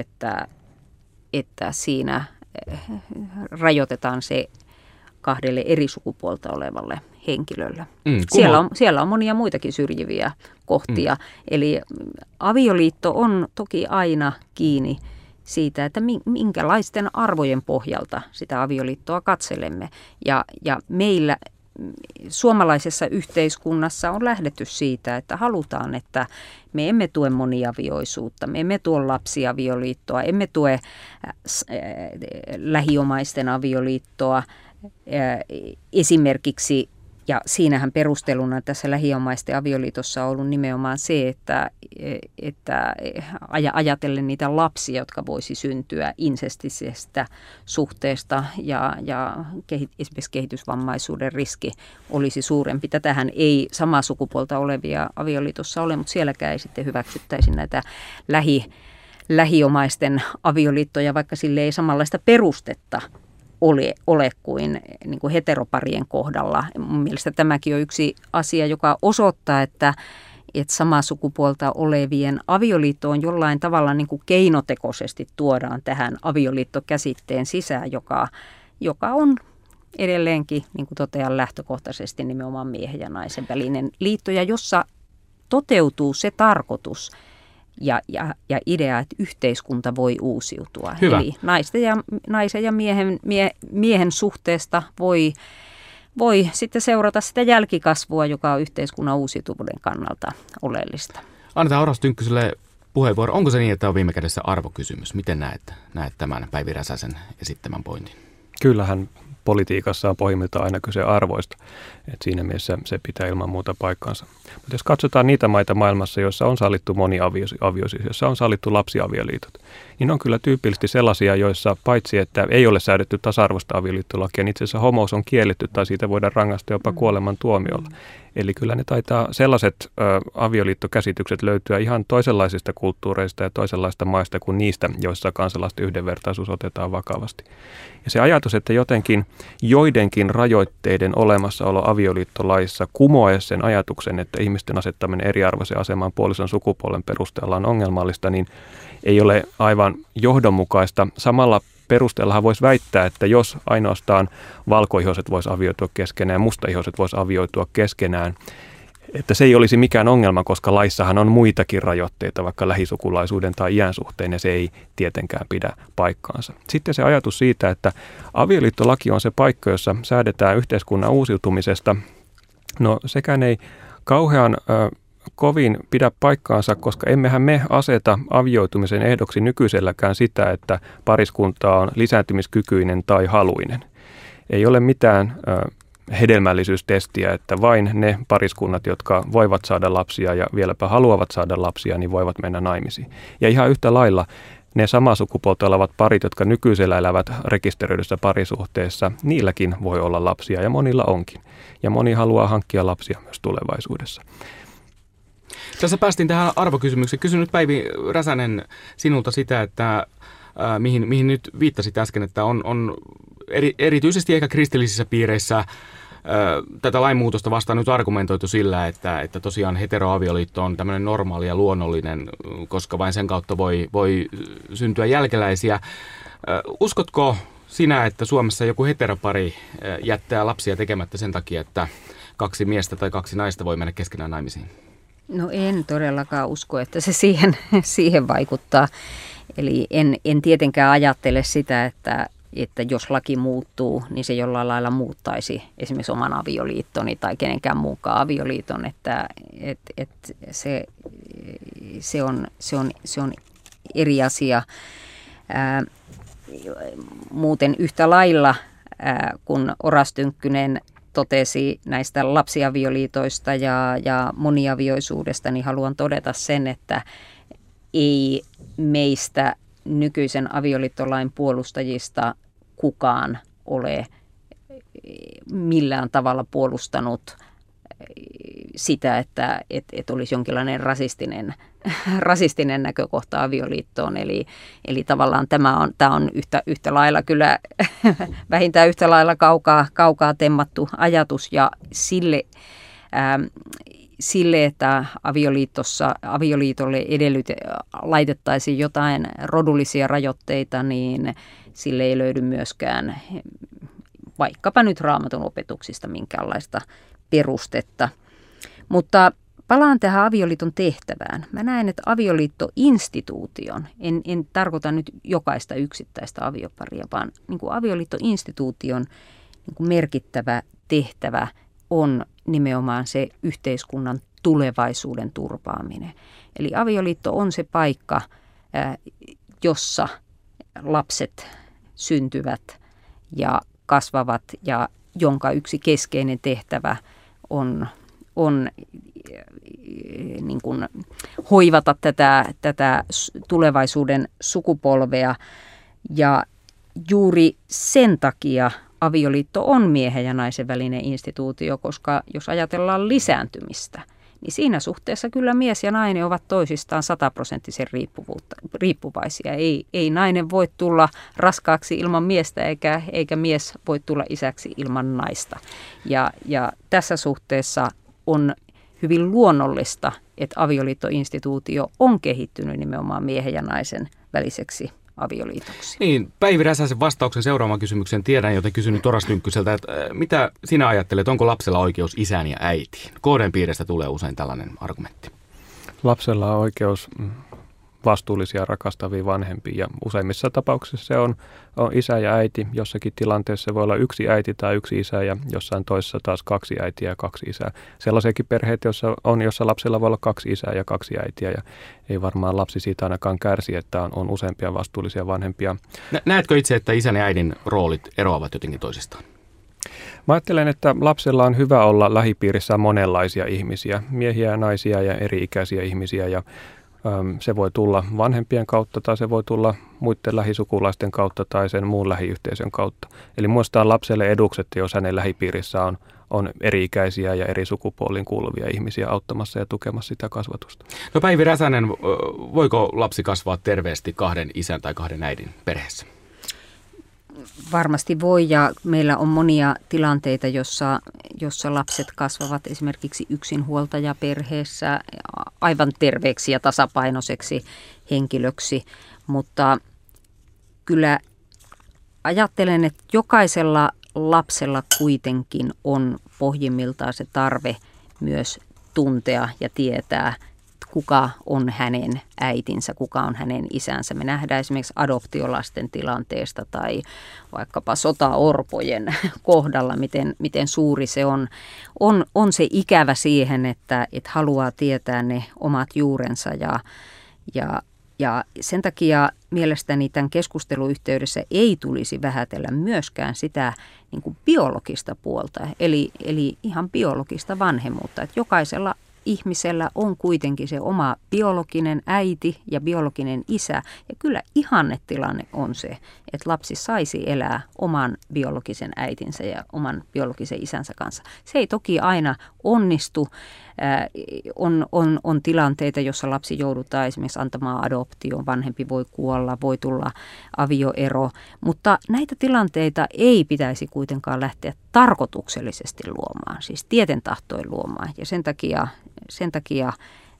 että siinä rajoitetaan se kahdelle eri sukupuolta olevalle henkilölle. Siellä on monia muitakin syrjiviä kohtia. Eli avioliitto on toki aina kiinni siitä, että minkälaisten arvojen pohjalta sitä avioliittoa katselemme. Ja meillä suomalaisessa yhteiskunnassa on lähdetty siitä, että halutaan, että me emme tue moniavioisuutta, me emme tue lapsiavioliittoa, emme tue lähiomaisten avioliittoa esimerkiksi. Ja siinähän perusteluna tässä lähiomaisten avioliitossa on ollut nimenomaan se, että ajatellen niitä lapsia, jotka voisi syntyä insestisestä suhteesta ja esimerkiksi kehitysvammaisuuden riski olisi suurempi. Tätähän ei samaa sukupuolta olevia avioliitossa ole, mutta sielläkään ei sitten hyväksyttäisi näitä lähiomaisten avioliittoja, vaikka sille ei samanlaista perustetta ole kuin heteroparien kohdalla. Mun mielestä tämäkin on yksi asia, joka osoittaa, että samaa sukupuolta olevien avioliitto on jollain tavalla niin kuin keinotekoisesti tuodaan tähän avioliittokäsitteen sisään, joka on edelleenkin, niin kuin totean, lähtökohtaisesti nimenomaan miehen ja naisen välinen liitto, ja jossa toteutuu se tarkoitus ja idea, että yhteiskunta voi uusiutua. Hyvä. Eli naisen ja miehen suhteesta voi sitten seurata sitä jälkikasvua, joka on yhteiskunnan uusiutuvuuden kannalta oleellista. Annetaan Oras Tynkkyselle puheenvuoro. Onko se niin, että on viime kädessä arvokysymys? Miten näet tämän Päivi Räsäsen esittämän pointin? Kyllähän politiikassa on pohjimmiltaan aina kyse arvoista. Et siinä mielessä se pitää ilman muuta paikkaansa. Mutta jos katsotaan niitä maita maailmassa, joissa on sallittu moniavioisuus, joissa on sallittu lapsiavioliitot, niin on kyllä tyypillisesti sellaisia, joissa paitsi että ei ole säädetty tasa-arvoista avioliittolakia, niin itse asiassa homous on kielletty tai siitä voidaan rangaista jopa kuoleman tuomiolla. Eli kyllä ne taitaa sellaiset avioliittokäsitykset löytyä ihan toisenlaisista kulttuureista ja toisenlaista maista kuin niistä, joissa kansalaisten yhdenvertaisuus otetaan vakavasti. Ja se ajatus, että jotenkin joidenkin rajoitteiden olemassaolo avioliittolaissa kumoaisi sen ajatuksen, että ihmisten asettaminen eriarvoiseen asemaan puolison sukupuolen perusteella on ongelmallista, niin ei ole aivan johdonmukaista. Samalla perusteellahan voisi väittää, että jos ainoastaan valkoihoiset voisi avioitua keskenään ja mustaihoiset voisi avioitua keskenään, että se ei olisi mikään ongelma, koska laissahan on muitakin rajoitteita, vaikka lähisukulaisuuden tai iän suhteen, ja se ei tietenkään pidä paikkaansa. Sitten se ajatus siitä, että avioliittolaki on se paikka, jossa säädetään yhteiskunnan uusiutumisesta. No sekään ei kauhean kovin pidä paikkaansa, koska emmehän me aseta avioitumisen ehdoksi nykyiselläkään sitä, että pariskunta on lisääntymiskykyinen tai haluinen. Ei ole mitään hedelmällisyystestiä, että vain ne pariskunnat, jotka voivat saada lapsia ja vieläpä haluavat saada lapsia, niin voivat mennä naimisiin. Ja ihan yhtä lailla ne samaa sukupuolta olevat parit, jotka nykyisellä elävät rekisteröidyssä parisuhteessa, niilläkin voi olla lapsia ja monilla onkin. Ja moni haluaa hankkia lapsia myös tulevaisuudessa. Tässä päästiin tähän arvokysymykseen. Kysyn nyt Päivi Räsänen sinulta sitä, että mihin nyt viittasit äsken, että on erityisesti ehkä kristillisissä piireissä tätä lainmuutosta vastaan nyt argumentoitu sillä, että tosiaan heteroavioliitto on tämmöinen normaali ja luonnollinen, koska vain sen kautta voi syntyä jälkeläisiä. Uskotko sinä, että Suomessa joku heteropari jättää lapsia tekemättä sen takia, että 2 miestä tai 2 naista voi mennä keskenään naimisiin? No en todellakaan usko, että se siihen vaikuttaa. Eli en tietenkään ajattele sitä, että jos laki muuttuu, niin se jollain lailla muuttaisi esimerkiksi oman avioliittoni tai kenenkään muunkaan avioliiton. Että se on eri asia. Muuten yhtä lailla, kun Oras Tynkkynen totesi näistä lapsiavioliitoista ja moniavioisuudesta, niin haluan todeta sen, että ei meistä nykyisen avioliittolain puolustajista kukaan ole millään tavalla puolustanut sitä, että olisi jonkinlainen rasistinen rasistinen näkökohta avioliittoon. Eli tavallaan tämä on yhtä lailla kyllä vähintään yhtä lailla kaukaa temmattu ajatus, ja sille, että avioliitolle laitettaisiin jotain rodullisia rajoitteita, niin sille ei löydy myöskään vaikkapa nyt Raamatun opetuksista minkäänlaista perustetta. Mutta palaan tähän avioliiton tehtävään. Mä näen, että avioliittoinstituution, en tarkoita nyt jokaista yksittäistä avioparia, vaan niin kuin avioliittoinstituution niin kuin merkittävä tehtävä on nimenomaan se yhteiskunnan tulevaisuuden turvaaminen. Eli avioliitto on se paikka, jossa lapset syntyvät ja kasvavat, ja jonka yksi keskeinen tehtävä on niin kuin hoivata tätä tulevaisuuden sukupolvea. Ja juuri sen takia avioliitto on miehen ja naisen välinen instituutio, koska jos ajatellaan lisääntymistä, niin siinä suhteessa kyllä mies ja nainen ovat toisistaan 100% riippuvaisia. Ei nainen voi tulla raskaaksi ilman miestä, eikä mies voi tulla isäksi ilman naista. Ja tässä suhteessa on hyvin luonnollista, että avioliittoinstituutio on kehittynyt nimenomaan miehen ja naisen väliseksi avioliitoksi. Niin, Päivi Räsäsen vastauksen seuraavan kysymyksen tiedän, joten kysyn nyt Oras Tynkkyseltä, että mitä sinä ajattelet, onko lapsella oikeus isään ja äitiin? KD:n piiristä tulee usein tällainen argumentti. Lapsella on oikeus vastuullisia, rakastavia vanhempia, ja useimmissa tapauksissa se on isä ja äiti. Jossakin tilanteessa voi olla yksi äiti tai yksi isä, ja jossain toisessa taas kaksi äitiä ja kaksi isää. Sellaisiakin perheitä, jossa lapsella voi olla kaksi isää ja kaksi äitiä, ja ei varmaan lapsi siitä ainakaan kärsi, että on useampia vastuullisia vanhempia. Näetkö itse, että isän ja äidin roolit eroavat jotenkin toisistaan? Mä ajattelen, että lapsella on hyvä olla lähipiirissä monenlaisia ihmisiä, miehiä ja naisia ja eri-ikäisiä ihmisiä, ja se voi tulla vanhempien kautta tai se voi tulla muiden lähisukulaisten kautta tai sen muun lähiyhteisön kautta. Eli muistaa lapselle edukset, jos hänen lähipiirissä on eri-ikäisiä ja eri sukupuoliin kuuluvia ihmisiä auttamassa ja tukemassa sitä kasvatusta. No Päivi Räsänen, voiko lapsi kasvaa terveesti kahden isän tai kahden äidin perheessä? Varmasti voi, ja meillä on monia tilanteita, jossa lapset kasvavat esimerkiksi yksinhuoltajaperheessä aivan terveeksi ja tasapainoiseksi henkilöksi, mutta kyllä ajattelen, että jokaisella lapsella kuitenkin on pohjimmiltaan se tarve myös tuntea ja tietää, kuka on hänen äitinsä, kuka on hänen isänsä. Me nähdään esimerkiksi adoptiolasten tilanteesta tai vaikkapa sotaorpojen kohdalla, miten suuri se on se ikävä siihen, että haluaa tietää ne omat juurensa ja sen takia mielestäni tämän keskustelun yhteydessä ei tulisi vähätellä myöskään sitä niin kuin biologista puolta, eli ihan biologista vanhemmuutta, että jokaisella ihmisellä on kuitenkin se oma biologinen äiti ja biologinen isä. Ja kyllä ihannetilanne on se, että lapsi saisi elää oman biologisen äitinsä ja oman biologisen isänsä kanssa. Se ei toki aina onnistu. On tilanteita, jossa lapsi joudutaan esimerkiksi antamaan adoptioon, vanhempi voi kuolla, voi tulla avioero, mutta näitä tilanteita ei pitäisi kuitenkaan lähteä tarkoituksellisesti luomaan, siis tieten tahtoen luomaan, ja sen takia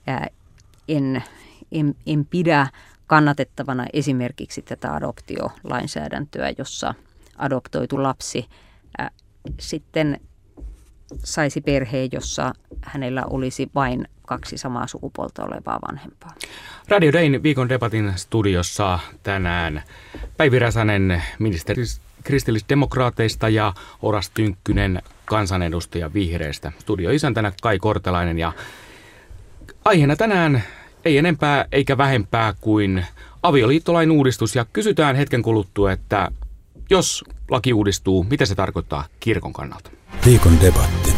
en pidä kannatettavana esimerkiksi tätä adoptiolainsäädäntöä, jossa adoptoitu lapsi sitten saisi perheen, jossa hänellä olisi vain kaksi samaa sukupuolta olevaa vanhempaa. Radio Dayn viikon debatin studiossa tänään Päivi Räsänen ministeri kristillisdemokraateista ja Oras Tynkkynen kansanedustaja vihreistä. Studioisäntänä Kai Kortelainen, ja aiheena tänään ei enempää eikä vähempää kuin avioliittolain uudistus, ja kysytään hetken kuluttua, että jos laki uudistuu, mitä se tarkoittaa kirkon kannalta? Viikon debatti.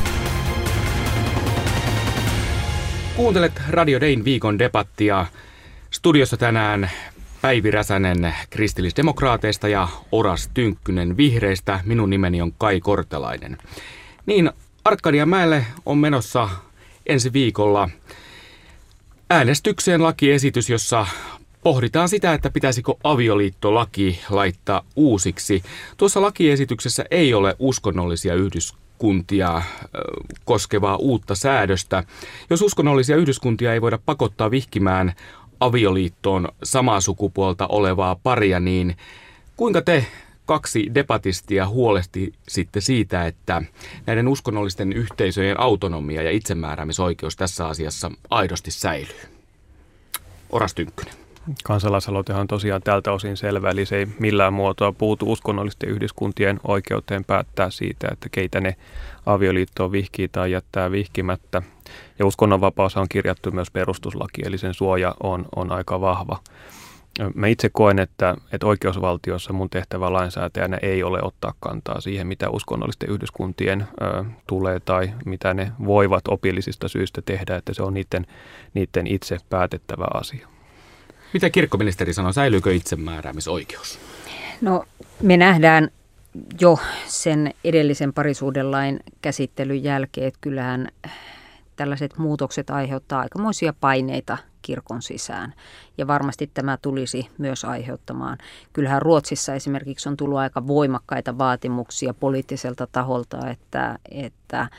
Kuuntelet Radio Dayn viikon debattia. Studiossa tänään Päivi Räsänen kristillisdemokraateista ja Oras Tynkkynen vihreistä. Minun nimeni on Kai Kortelainen. Niin, Arkadianmäelle on menossa ensi viikolla äänestykseen lakiesitys, jossa pohditaan sitä, että pitäisikö avioliittolaki laittaa uusiksi. Tuossa lakiesityksessä ei ole uskonnollisia yhdyskuntia koskevaa uutta säädöstä. Jos uskonnollisia yhdyskuntia ei voida pakottaa vihkimään avioliittoon samaa sukupuolta olevaa paria, niin kuinka te 2 debatistia huolehtisitte siitä, että näiden uskonnollisten yhteisöjen autonomia ja itsemääräämisoikeus tässä asiassa aidosti säilyy? Oras Tynkkynen. Kansalaisaloitehan on tosiaan tältä osin selvä, eli se ei millään muotoa puutu uskonnollisten yhdyskuntien oikeuteen päättää siitä, että keitä ne avioliittoon vihkii tai jättää vihkimättä. Ja uskonnonvapaus on kirjattu myös perustuslakiin, eli sen suoja on aika vahva. Mä itse koen, että oikeusvaltiossa mun tehtävä lainsäätäjänä ei ole ottaa kantaa siihen, mitä uskonnollisten yhdyskuntien tulee tai mitä ne voivat opillisista syistä tehdä, että se on niiden itse päätettävä asia. Mitä kirkkoministeri sanoo, säilyykö itsemääräämisoikeus? No, me nähdään jo sen edellisen parisuhdelain käsittelyn jälkeen, että kyllähän tällaiset muutokset aiheuttaa aikamoisia paineita kirkon sisään. Ja varmasti tämä tulisi myös aiheuttamaan. Kyllähän Ruotsissa esimerkiksi on tullut aika voimakkaita vaatimuksia poliittiselta taholta, että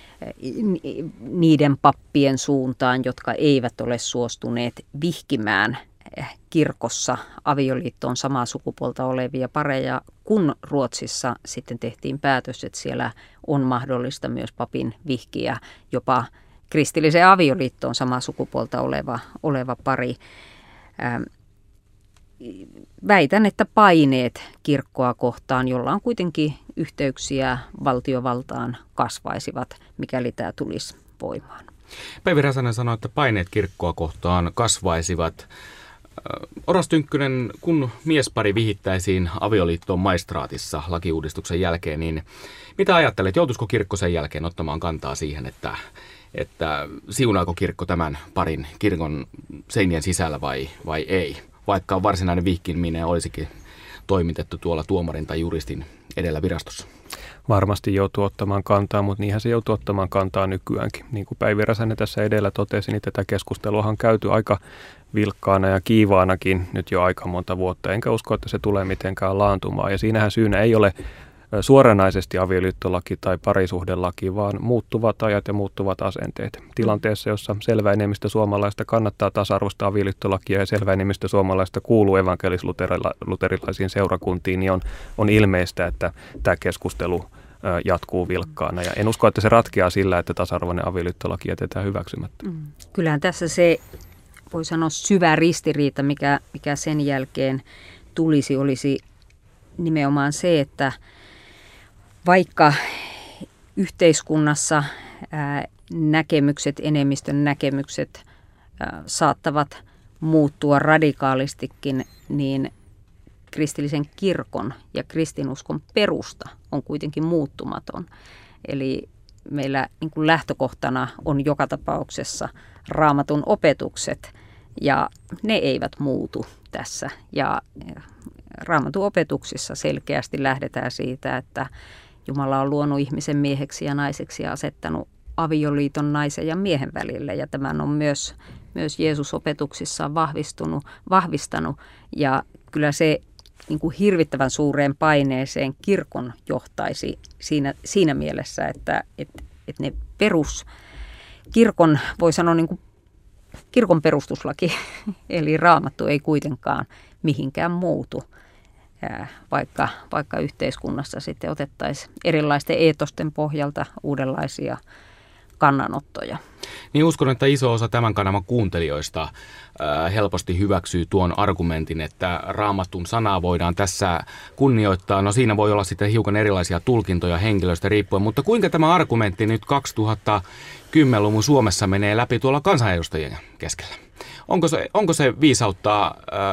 niiden pappien suuntaan, jotka eivät ole suostuneet vihkimään kirkossa avioliittoon samaa sukupuolta olevia pareja, kun Ruotsissa sitten tehtiin päätös, että siellä on mahdollista myös papin vihkiä jopa kristilliseen avioliittoon samaa sukupuolta oleva pari. Väitän, että paineet kirkkoa kohtaan, jolla on kuitenkin yhteyksiä valtiovaltaan, kasvaisivat, mikäli tämä tulisi voimaan. Päivi Räsänen sanoi, että paineet kirkkoa kohtaan kasvaisivat. Oras Tynkkynen, kun miespari vihittäisiin avioliittoon maistraatissa lakiuudistuksen jälkeen, niin mitä ajattelet, joutuisiko kirkko sen jälkeen ottamaan kantaa siihen, että siunaako kirkko tämän parin kirkon seinien sisällä vai ei, vaikka varsinainen vihkiminen olisikin toimitettu tuolla tuomarin tai juristin edellä virastossa? Varmasti joutuu ottamaan kantaa, mutta niinhän se joutuu ottamaan kantaa nykyäänkin. Niin kuin Päivi Räsänen tässä edellä totesi, niin tätä keskustelua on käyty aika vilkkaana ja kiivaanakin nyt jo aika monta vuotta, enkä usko, että se tulee mitenkään laantumaan. Ja siinähän syynä ei ole suoranaisesti avioliittolaki tai parisuhdelaki, vaan muuttuvat ajat ja muuttuvat asenteet. Tilanteessa, jossa selvä enemmistö suomalaista kannattaa tasa-arvoista avioliittolakia ja selvä enemmistö suomalaista kuuluu evankelis-luterilaisiin seurakuntiin, niin on ilmeistä, että tämä keskustelu jatkuu vilkkaana. Ja en usko, että se ratkeaa sillä, että tasa-arvoinen avioliittolaki jätetään hyväksymättä. Kyllähän tässä se, voi sanoa, syvä ristiriita, mikä sen jälkeen olisi nimenomaan se, että vaikka yhteiskunnassa enemmistön näkemykset saattavat muuttua radikaalistikin, niin kristillisen kirkon ja kristinuskon perusta on kuitenkin muuttumaton. Eli meillä niin kuin lähtökohtana on joka tapauksessa Raamatun opetukset, ja ne eivät muutu tässä. Ja Raamatun opetuksissa selkeästi lähdetään siitä, että Jumala on luonut ihmisen mieheksi ja naiseksi ja asettanut avioliiton naisen ja miehen välille. Ja tämän on myös Jeesus opetuksissaan vahvistanut. Ja kyllä se niin kuin hirvittävän suureen paineeseen kirkon johtaisi siinä mielessä, että ne kirkon, voi sanoa niin kuin kirkon perustuslaki, eli Raamattu ei kuitenkaan mihinkään muutu. Vaikka yhteiskunnassa sitten otettaisiin erilaisten eetosten pohjalta uudenlaisia kannanottoja. Niin uskon, että iso osa tämän kanavan kuuntelijoista helposti hyväksyy tuon argumentin, että Raamatun sanaa voidaan tässä kunnioittaa. No siinä voi olla sitten hiukan erilaisia tulkintoja henkilöistä riippuen, mutta kuinka tämä argumentti nyt 2010-luvun Suomessa menee läpi tuolla kansanedustajien keskellä? Onko se viisautta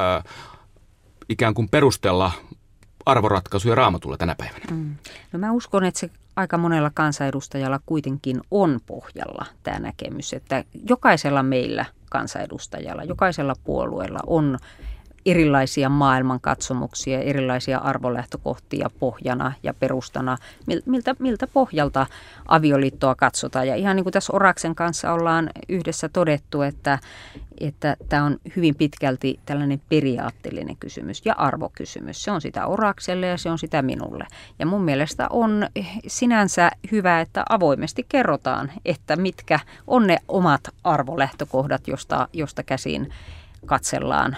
ikään kuin perustella arvoratkaisuja Raamatulla tänä päivänä? No mä uskon, että se aika monella kansanedustajalla kuitenkin on pohjalla tämä näkemys, että jokaisella meillä kansanedustajalla, jokaisella puolueella on erilaisia maailmankatsomuksia, erilaisia arvolähtökohtia pohjana ja perustana, miltä pohjalta avioliittoa katsotaan. Ja ihan niin kuin tässä Oraksen kanssa ollaan yhdessä todettu, että tämä on hyvin pitkälti tällainen periaatteellinen kysymys ja arvokysymys. Se on sitä Orakselle ja se on sitä minulle. Ja mun mielestä on sinänsä hyvä, että avoimesti kerrotaan, että mitkä on ne omat arvolähtökohdat, josta käsin katsellaan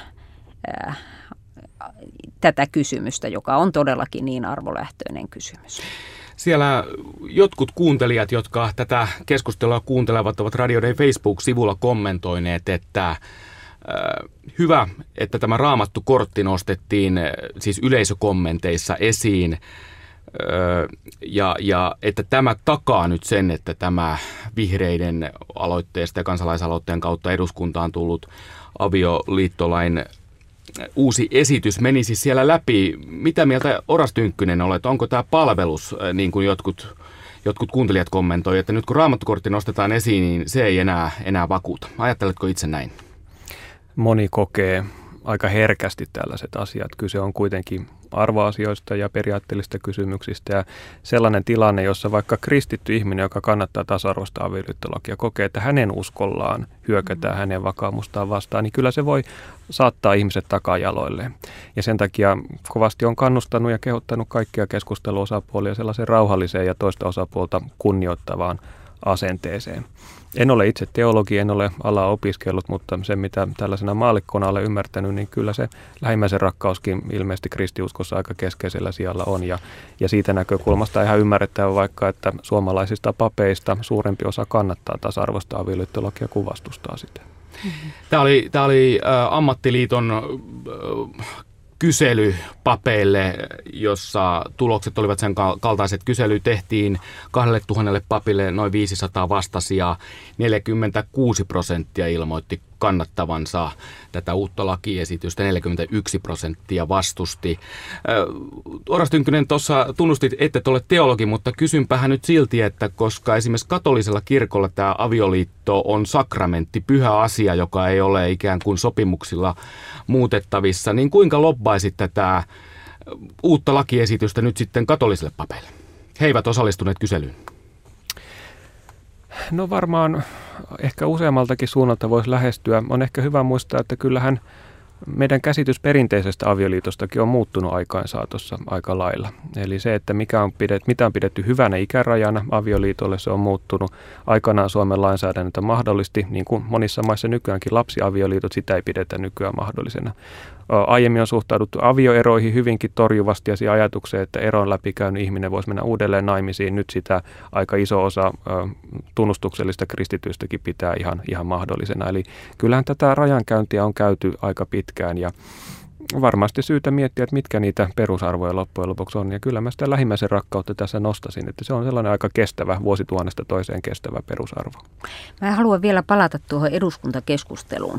tätä kysymystä, joka on todellakin niin arvolähtöinen kysymys. Siellä jotkut kuuntelijat, jotka tätä keskustelua kuuntelevat, ovat Radio Day Facebook-sivulla kommentoineet, että hyvä, että tämä Raamattu-kortti nostettiin siis yleisökommenteissa esiin ja että tämä takaa nyt sen, että tämä vihreiden aloitteesta ja kansalaisaloitteen kautta eduskuntaan tullut avioliittolain uusi esitys menisi siellä läpi. Mitä mieltä Oras Tynkkynen olet? Onko tämä palvelus, niin kuin jotkut kuuntelijat kommentoivat, että nyt kun Raamattu-kortti nostetaan esiin, niin se ei enää vakuuta. Ajatteletko itse näin? Moni kokee aika herkästi tällaiset asiat. Kyse on kuitenkin arvoasioista ja periaatteellisista kysymyksistä ja sellainen tilanne, jossa vaikka kristitty ihminen, joka kannattaa tasa-arvoista avioliittolakia, kokee, että hänen uskollaan hyökätään hänen vakaumustaan vastaan, niin kyllä se voi saattaa ihmiset takajaloilleen. Ja sen takia kovasti on kannustanut ja kehottanut kaikkia keskusteluosapuolia sellaiseen rauhalliseen ja toista osapuolta kunnioittavaan asenteeseen. En ole itse teologi, en ole alaa opiskellut, mutta se mitä tällaisena maallikkona olen ymmärtänyt, niin kyllä se lähimmäisen rakkauskin ilmeisesti kristiuskossa aika keskeisellä sijalla on. Ja siitä näkökulmasta ihan ymmärrettävä vaikka, että suomalaisista papeista suurempi osa kannattaa tasa-arvoista avioliittolakia kuin vastustaa sitä. Tämä oli Ammattiliiton kysely papeille, jossa tulokset olivat sen kaltaiset. Kysely tehtiin 2000 papille, noin 500 vastasi ja 46% ilmoitti kannattavansa tätä uutta lakiesitystä, 41% vastusti. Oras Tynkkynen, tuossa tunnustit, että et ole teologi, mutta kysynpähän nyt silti, että koska esimerkiksi katolisella kirkolla tämä avioliitto on sakramentti, pyhä asia, joka ei ole ikään kuin sopimuksilla muutettavissa, niin kuinka lobbaisit tätä uutta lakiesitystä nyt sitten katoliselle papeille? He eivät osallistuneet kyselyyn. No varmaan ehkä useammaltakin suunnalta voisi lähestyä. On ehkä hyvä muistaa, että kyllähän meidän käsitys perinteisestä avioliitostakin on muuttunut aikaan saatossa aika lailla. Eli se, että mitä on pidetty hyvänä ikärajana avioliitolle, se on muuttunut. Aikanaan Suomen lainsäädäntö mahdollisti, niin kuin monissa maissa nykyäänkin lapsiavioliitot, sitä ei pidetä nykyään mahdollisena. Aiemmin on suhtauduttu avioeroihin hyvinkin torjuvasti ja siihen ajatukseen, että eron läpikäynyt ihminen voisi mennä uudelleen naimisiin. Nyt sitä aika iso osa tunnustuksellista kristityistäkin pitää ihan mahdollisena. Eli kyllähän tätä rajankäyntiä on käyty aika pitkään ja varmasti syytä miettiä, että mitkä niitä perusarvoja loppujen lopuksi on. Ja kyllä mä sitä lähimmäisen rakkautta tässä nostasin, että se on sellainen aika kestävä, vuosituhannesta toiseen kestävä perusarvo. Mä haluan vielä palata tuohon eduskuntakeskusteluun.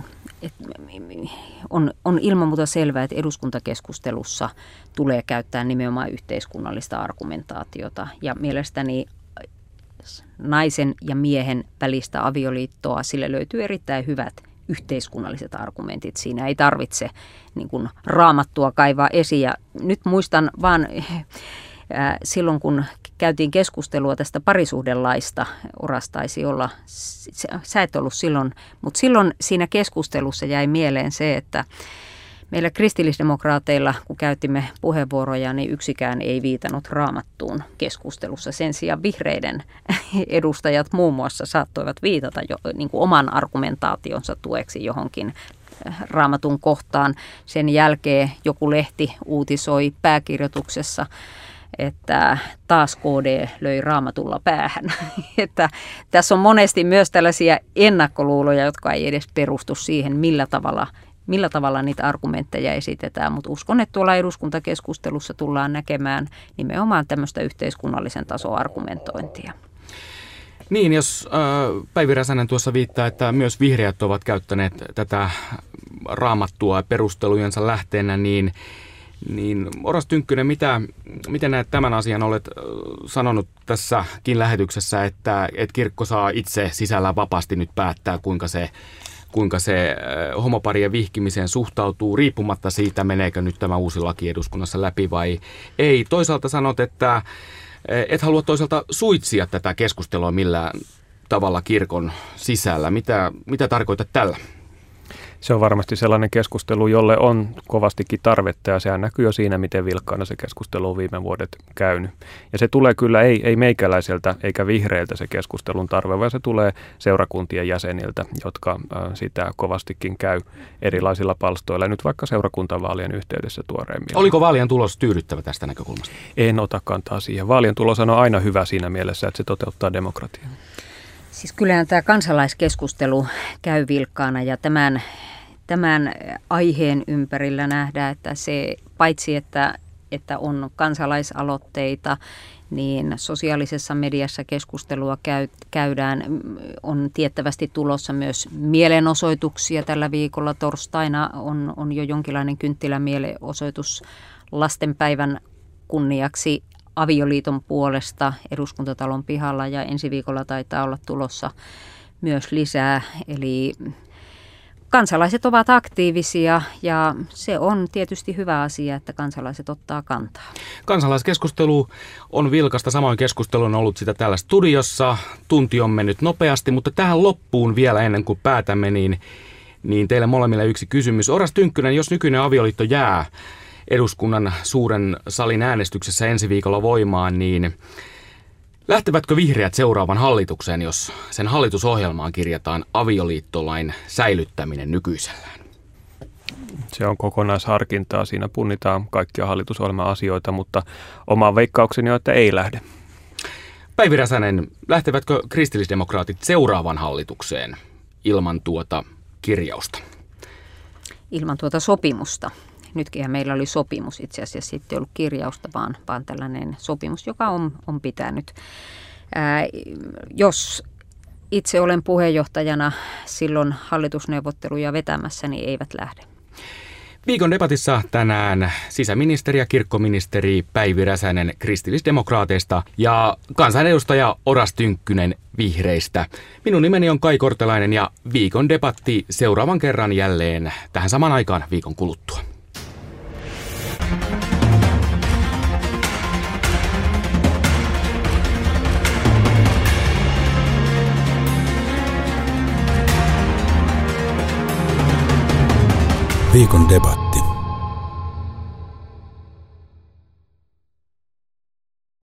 On ilman muuta selvää, että eduskuntakeskustelussa tulee käyttää nimenomaan yhteiskunnallista argumentaatiota. Ja mielestäni naisen ja miehen välistä avioliittoa, sille löytyy erittäin hyvät yhteiskunnalliset argumentit. Siinä ei tarvitse niin kuin Raamattua kaivaa esiin. Ja nyt muistan vaan silloin, kun käytiin keskustelua tästä parisuhdelaista, Oras taisi olla, sä et ollut silloin, mutta silloin siinä keskustelussa jäi mieleen se, että meillä kristillisdemokraateilla, kun käytimme puheenvuoroja, niin yksikään ei viitannut Raamattuun keskustelussa. Sen sijaan vihreiden edustajat muun muassa saattoivat viitata jo niin kuin oman argumentaationsa tueksi johonkin Raamatun kohtaan. Sen jälkeen joku lehti uutisoi pääkirjoituksessa, että taas KD löi Raamatulla päähän. Että tässä on monesti myös tällaisia ennakkoluuloja, jotka ei edes perustu siihen, millä tavalla niitä argumentteja esitetään, mutta uskon, että tuolla eduskuntakeskustelussa tullaan näkemään nimenomaan tämmöistä yhteiskunnallisen tason argumentointia. Niin, jos Päivi Räsänen tuossa viittaa, että myös vihreät ovat käyttäneet tätä Raamattua perustelujensa lähteenä, niin Oras Tynkkynen, miten näet tämän asian? Olet sanonut tässäkin lähetyksessä, että kirkko saa itse sisällä vapaasti nyt päättää, kuinka se kuinka se homoparien vihkimiseen suhtautuu, riippumatta siitä, meneekö nyt tämä uusi laki eduskunnassa läpi vai ei. Toisaalta sanot, että et halua toisaalta suitsia tätä keskustelua millään tavalla kirkon sisällä. Mitä tarkoitat tällä? Se on varmasti sellainen keskustelu, jolle on kovastikin tarvetta, ja sehän näkyy jo siinä, miten vilkkaana se keskustelu on viime vuodet käynyt. Ja se tulee kyllä ei meikäläiseltä eikä vihreiltä se keskustelun tarve, vaan se tulee seurakuntien jäseniltä, jotka sitä kovastikin käy erilaisilla palstoilla, nyt vaikka seurakuntavaalien yhteydessä tuoreemmin. Oliko vaalien tulos tyydyttävä tästä näkökulmasta? En ota kantaa siihen. Vaalien tulos on aina hyvä siinä mielessä, että se toteuttaa demokratiaa. Siis kyllähän tämä kansalaiskeskustelu käy vilkkaana, ja tämän aiheen ympärillä nähdään, että se paitsi, että on kansalaisaloitteita, niin sosiaalisessa mediassa keskustelua käydään. On tiettävästi tulossa myös mielenosoituksia tällä viikolla. Torstaina on jo jonkinlainen kynttilämielenosoitus lastenpäivän kunniaksi avioliiton puolesta Eduskuntatalon pihalla, ja ensi viikolla taitaa olla tulossa myös lisää. Eli kansalaiset ovat aktiivisia, ja se on tietysti hyvä asia, että kansalaiset ottaa kantaa. Kansalaiskeskustelu on vilkasta. Samoin keskustelu on ollut sitä täällä studiossa. Tunti on mennyt nopeasti, mutta tähän loppuun vielä ennen kuin päätämme, niin teille molemmille yksi kysymys. Oras Tynkkynen, jos nykyinen avioliitto jää eduskunnan suuren salin äänestyksessä ensi viikolla voimaan, niin lähtevätkö vihreät seuraavan hallitukseen, jos sen hallitusohjelmaan kirjataan avioliittolain säilyttäminen nykyisellään? Se on kokonaisharkintaa. Siinä punnitaan kaikkia hallitusohjelman asioita, mutta oma veikkaukseni on, että ei lähde. Päivi Räsänen, lähtevätkö kristillisdemokraatit seuraavan hallitukseen ilman tuota kirjausta? Ilman tuota sopimusta. Nytkin meillä oli sopimus, itse asiassa sitten ei ollut kirjausta, vaan tällainen sopimus, joka on pitänyt. Jos itse olen puheenjohtajana silloin hallitusneuvotteluja vetämässä, niin eivät lähde. Viikon debatissa tänään sisäministeri ja kirkkoministeri Päivi Räsänen kristillisdemokraateista ja kansanedustaja Oras Tynkkynen vihreistä. Minun nimeni on Kai Kortelainen, ja viikon debatti seuraavan kerran jälleen tähän samaan aikaan viikon kuluttua. Viikon debatti.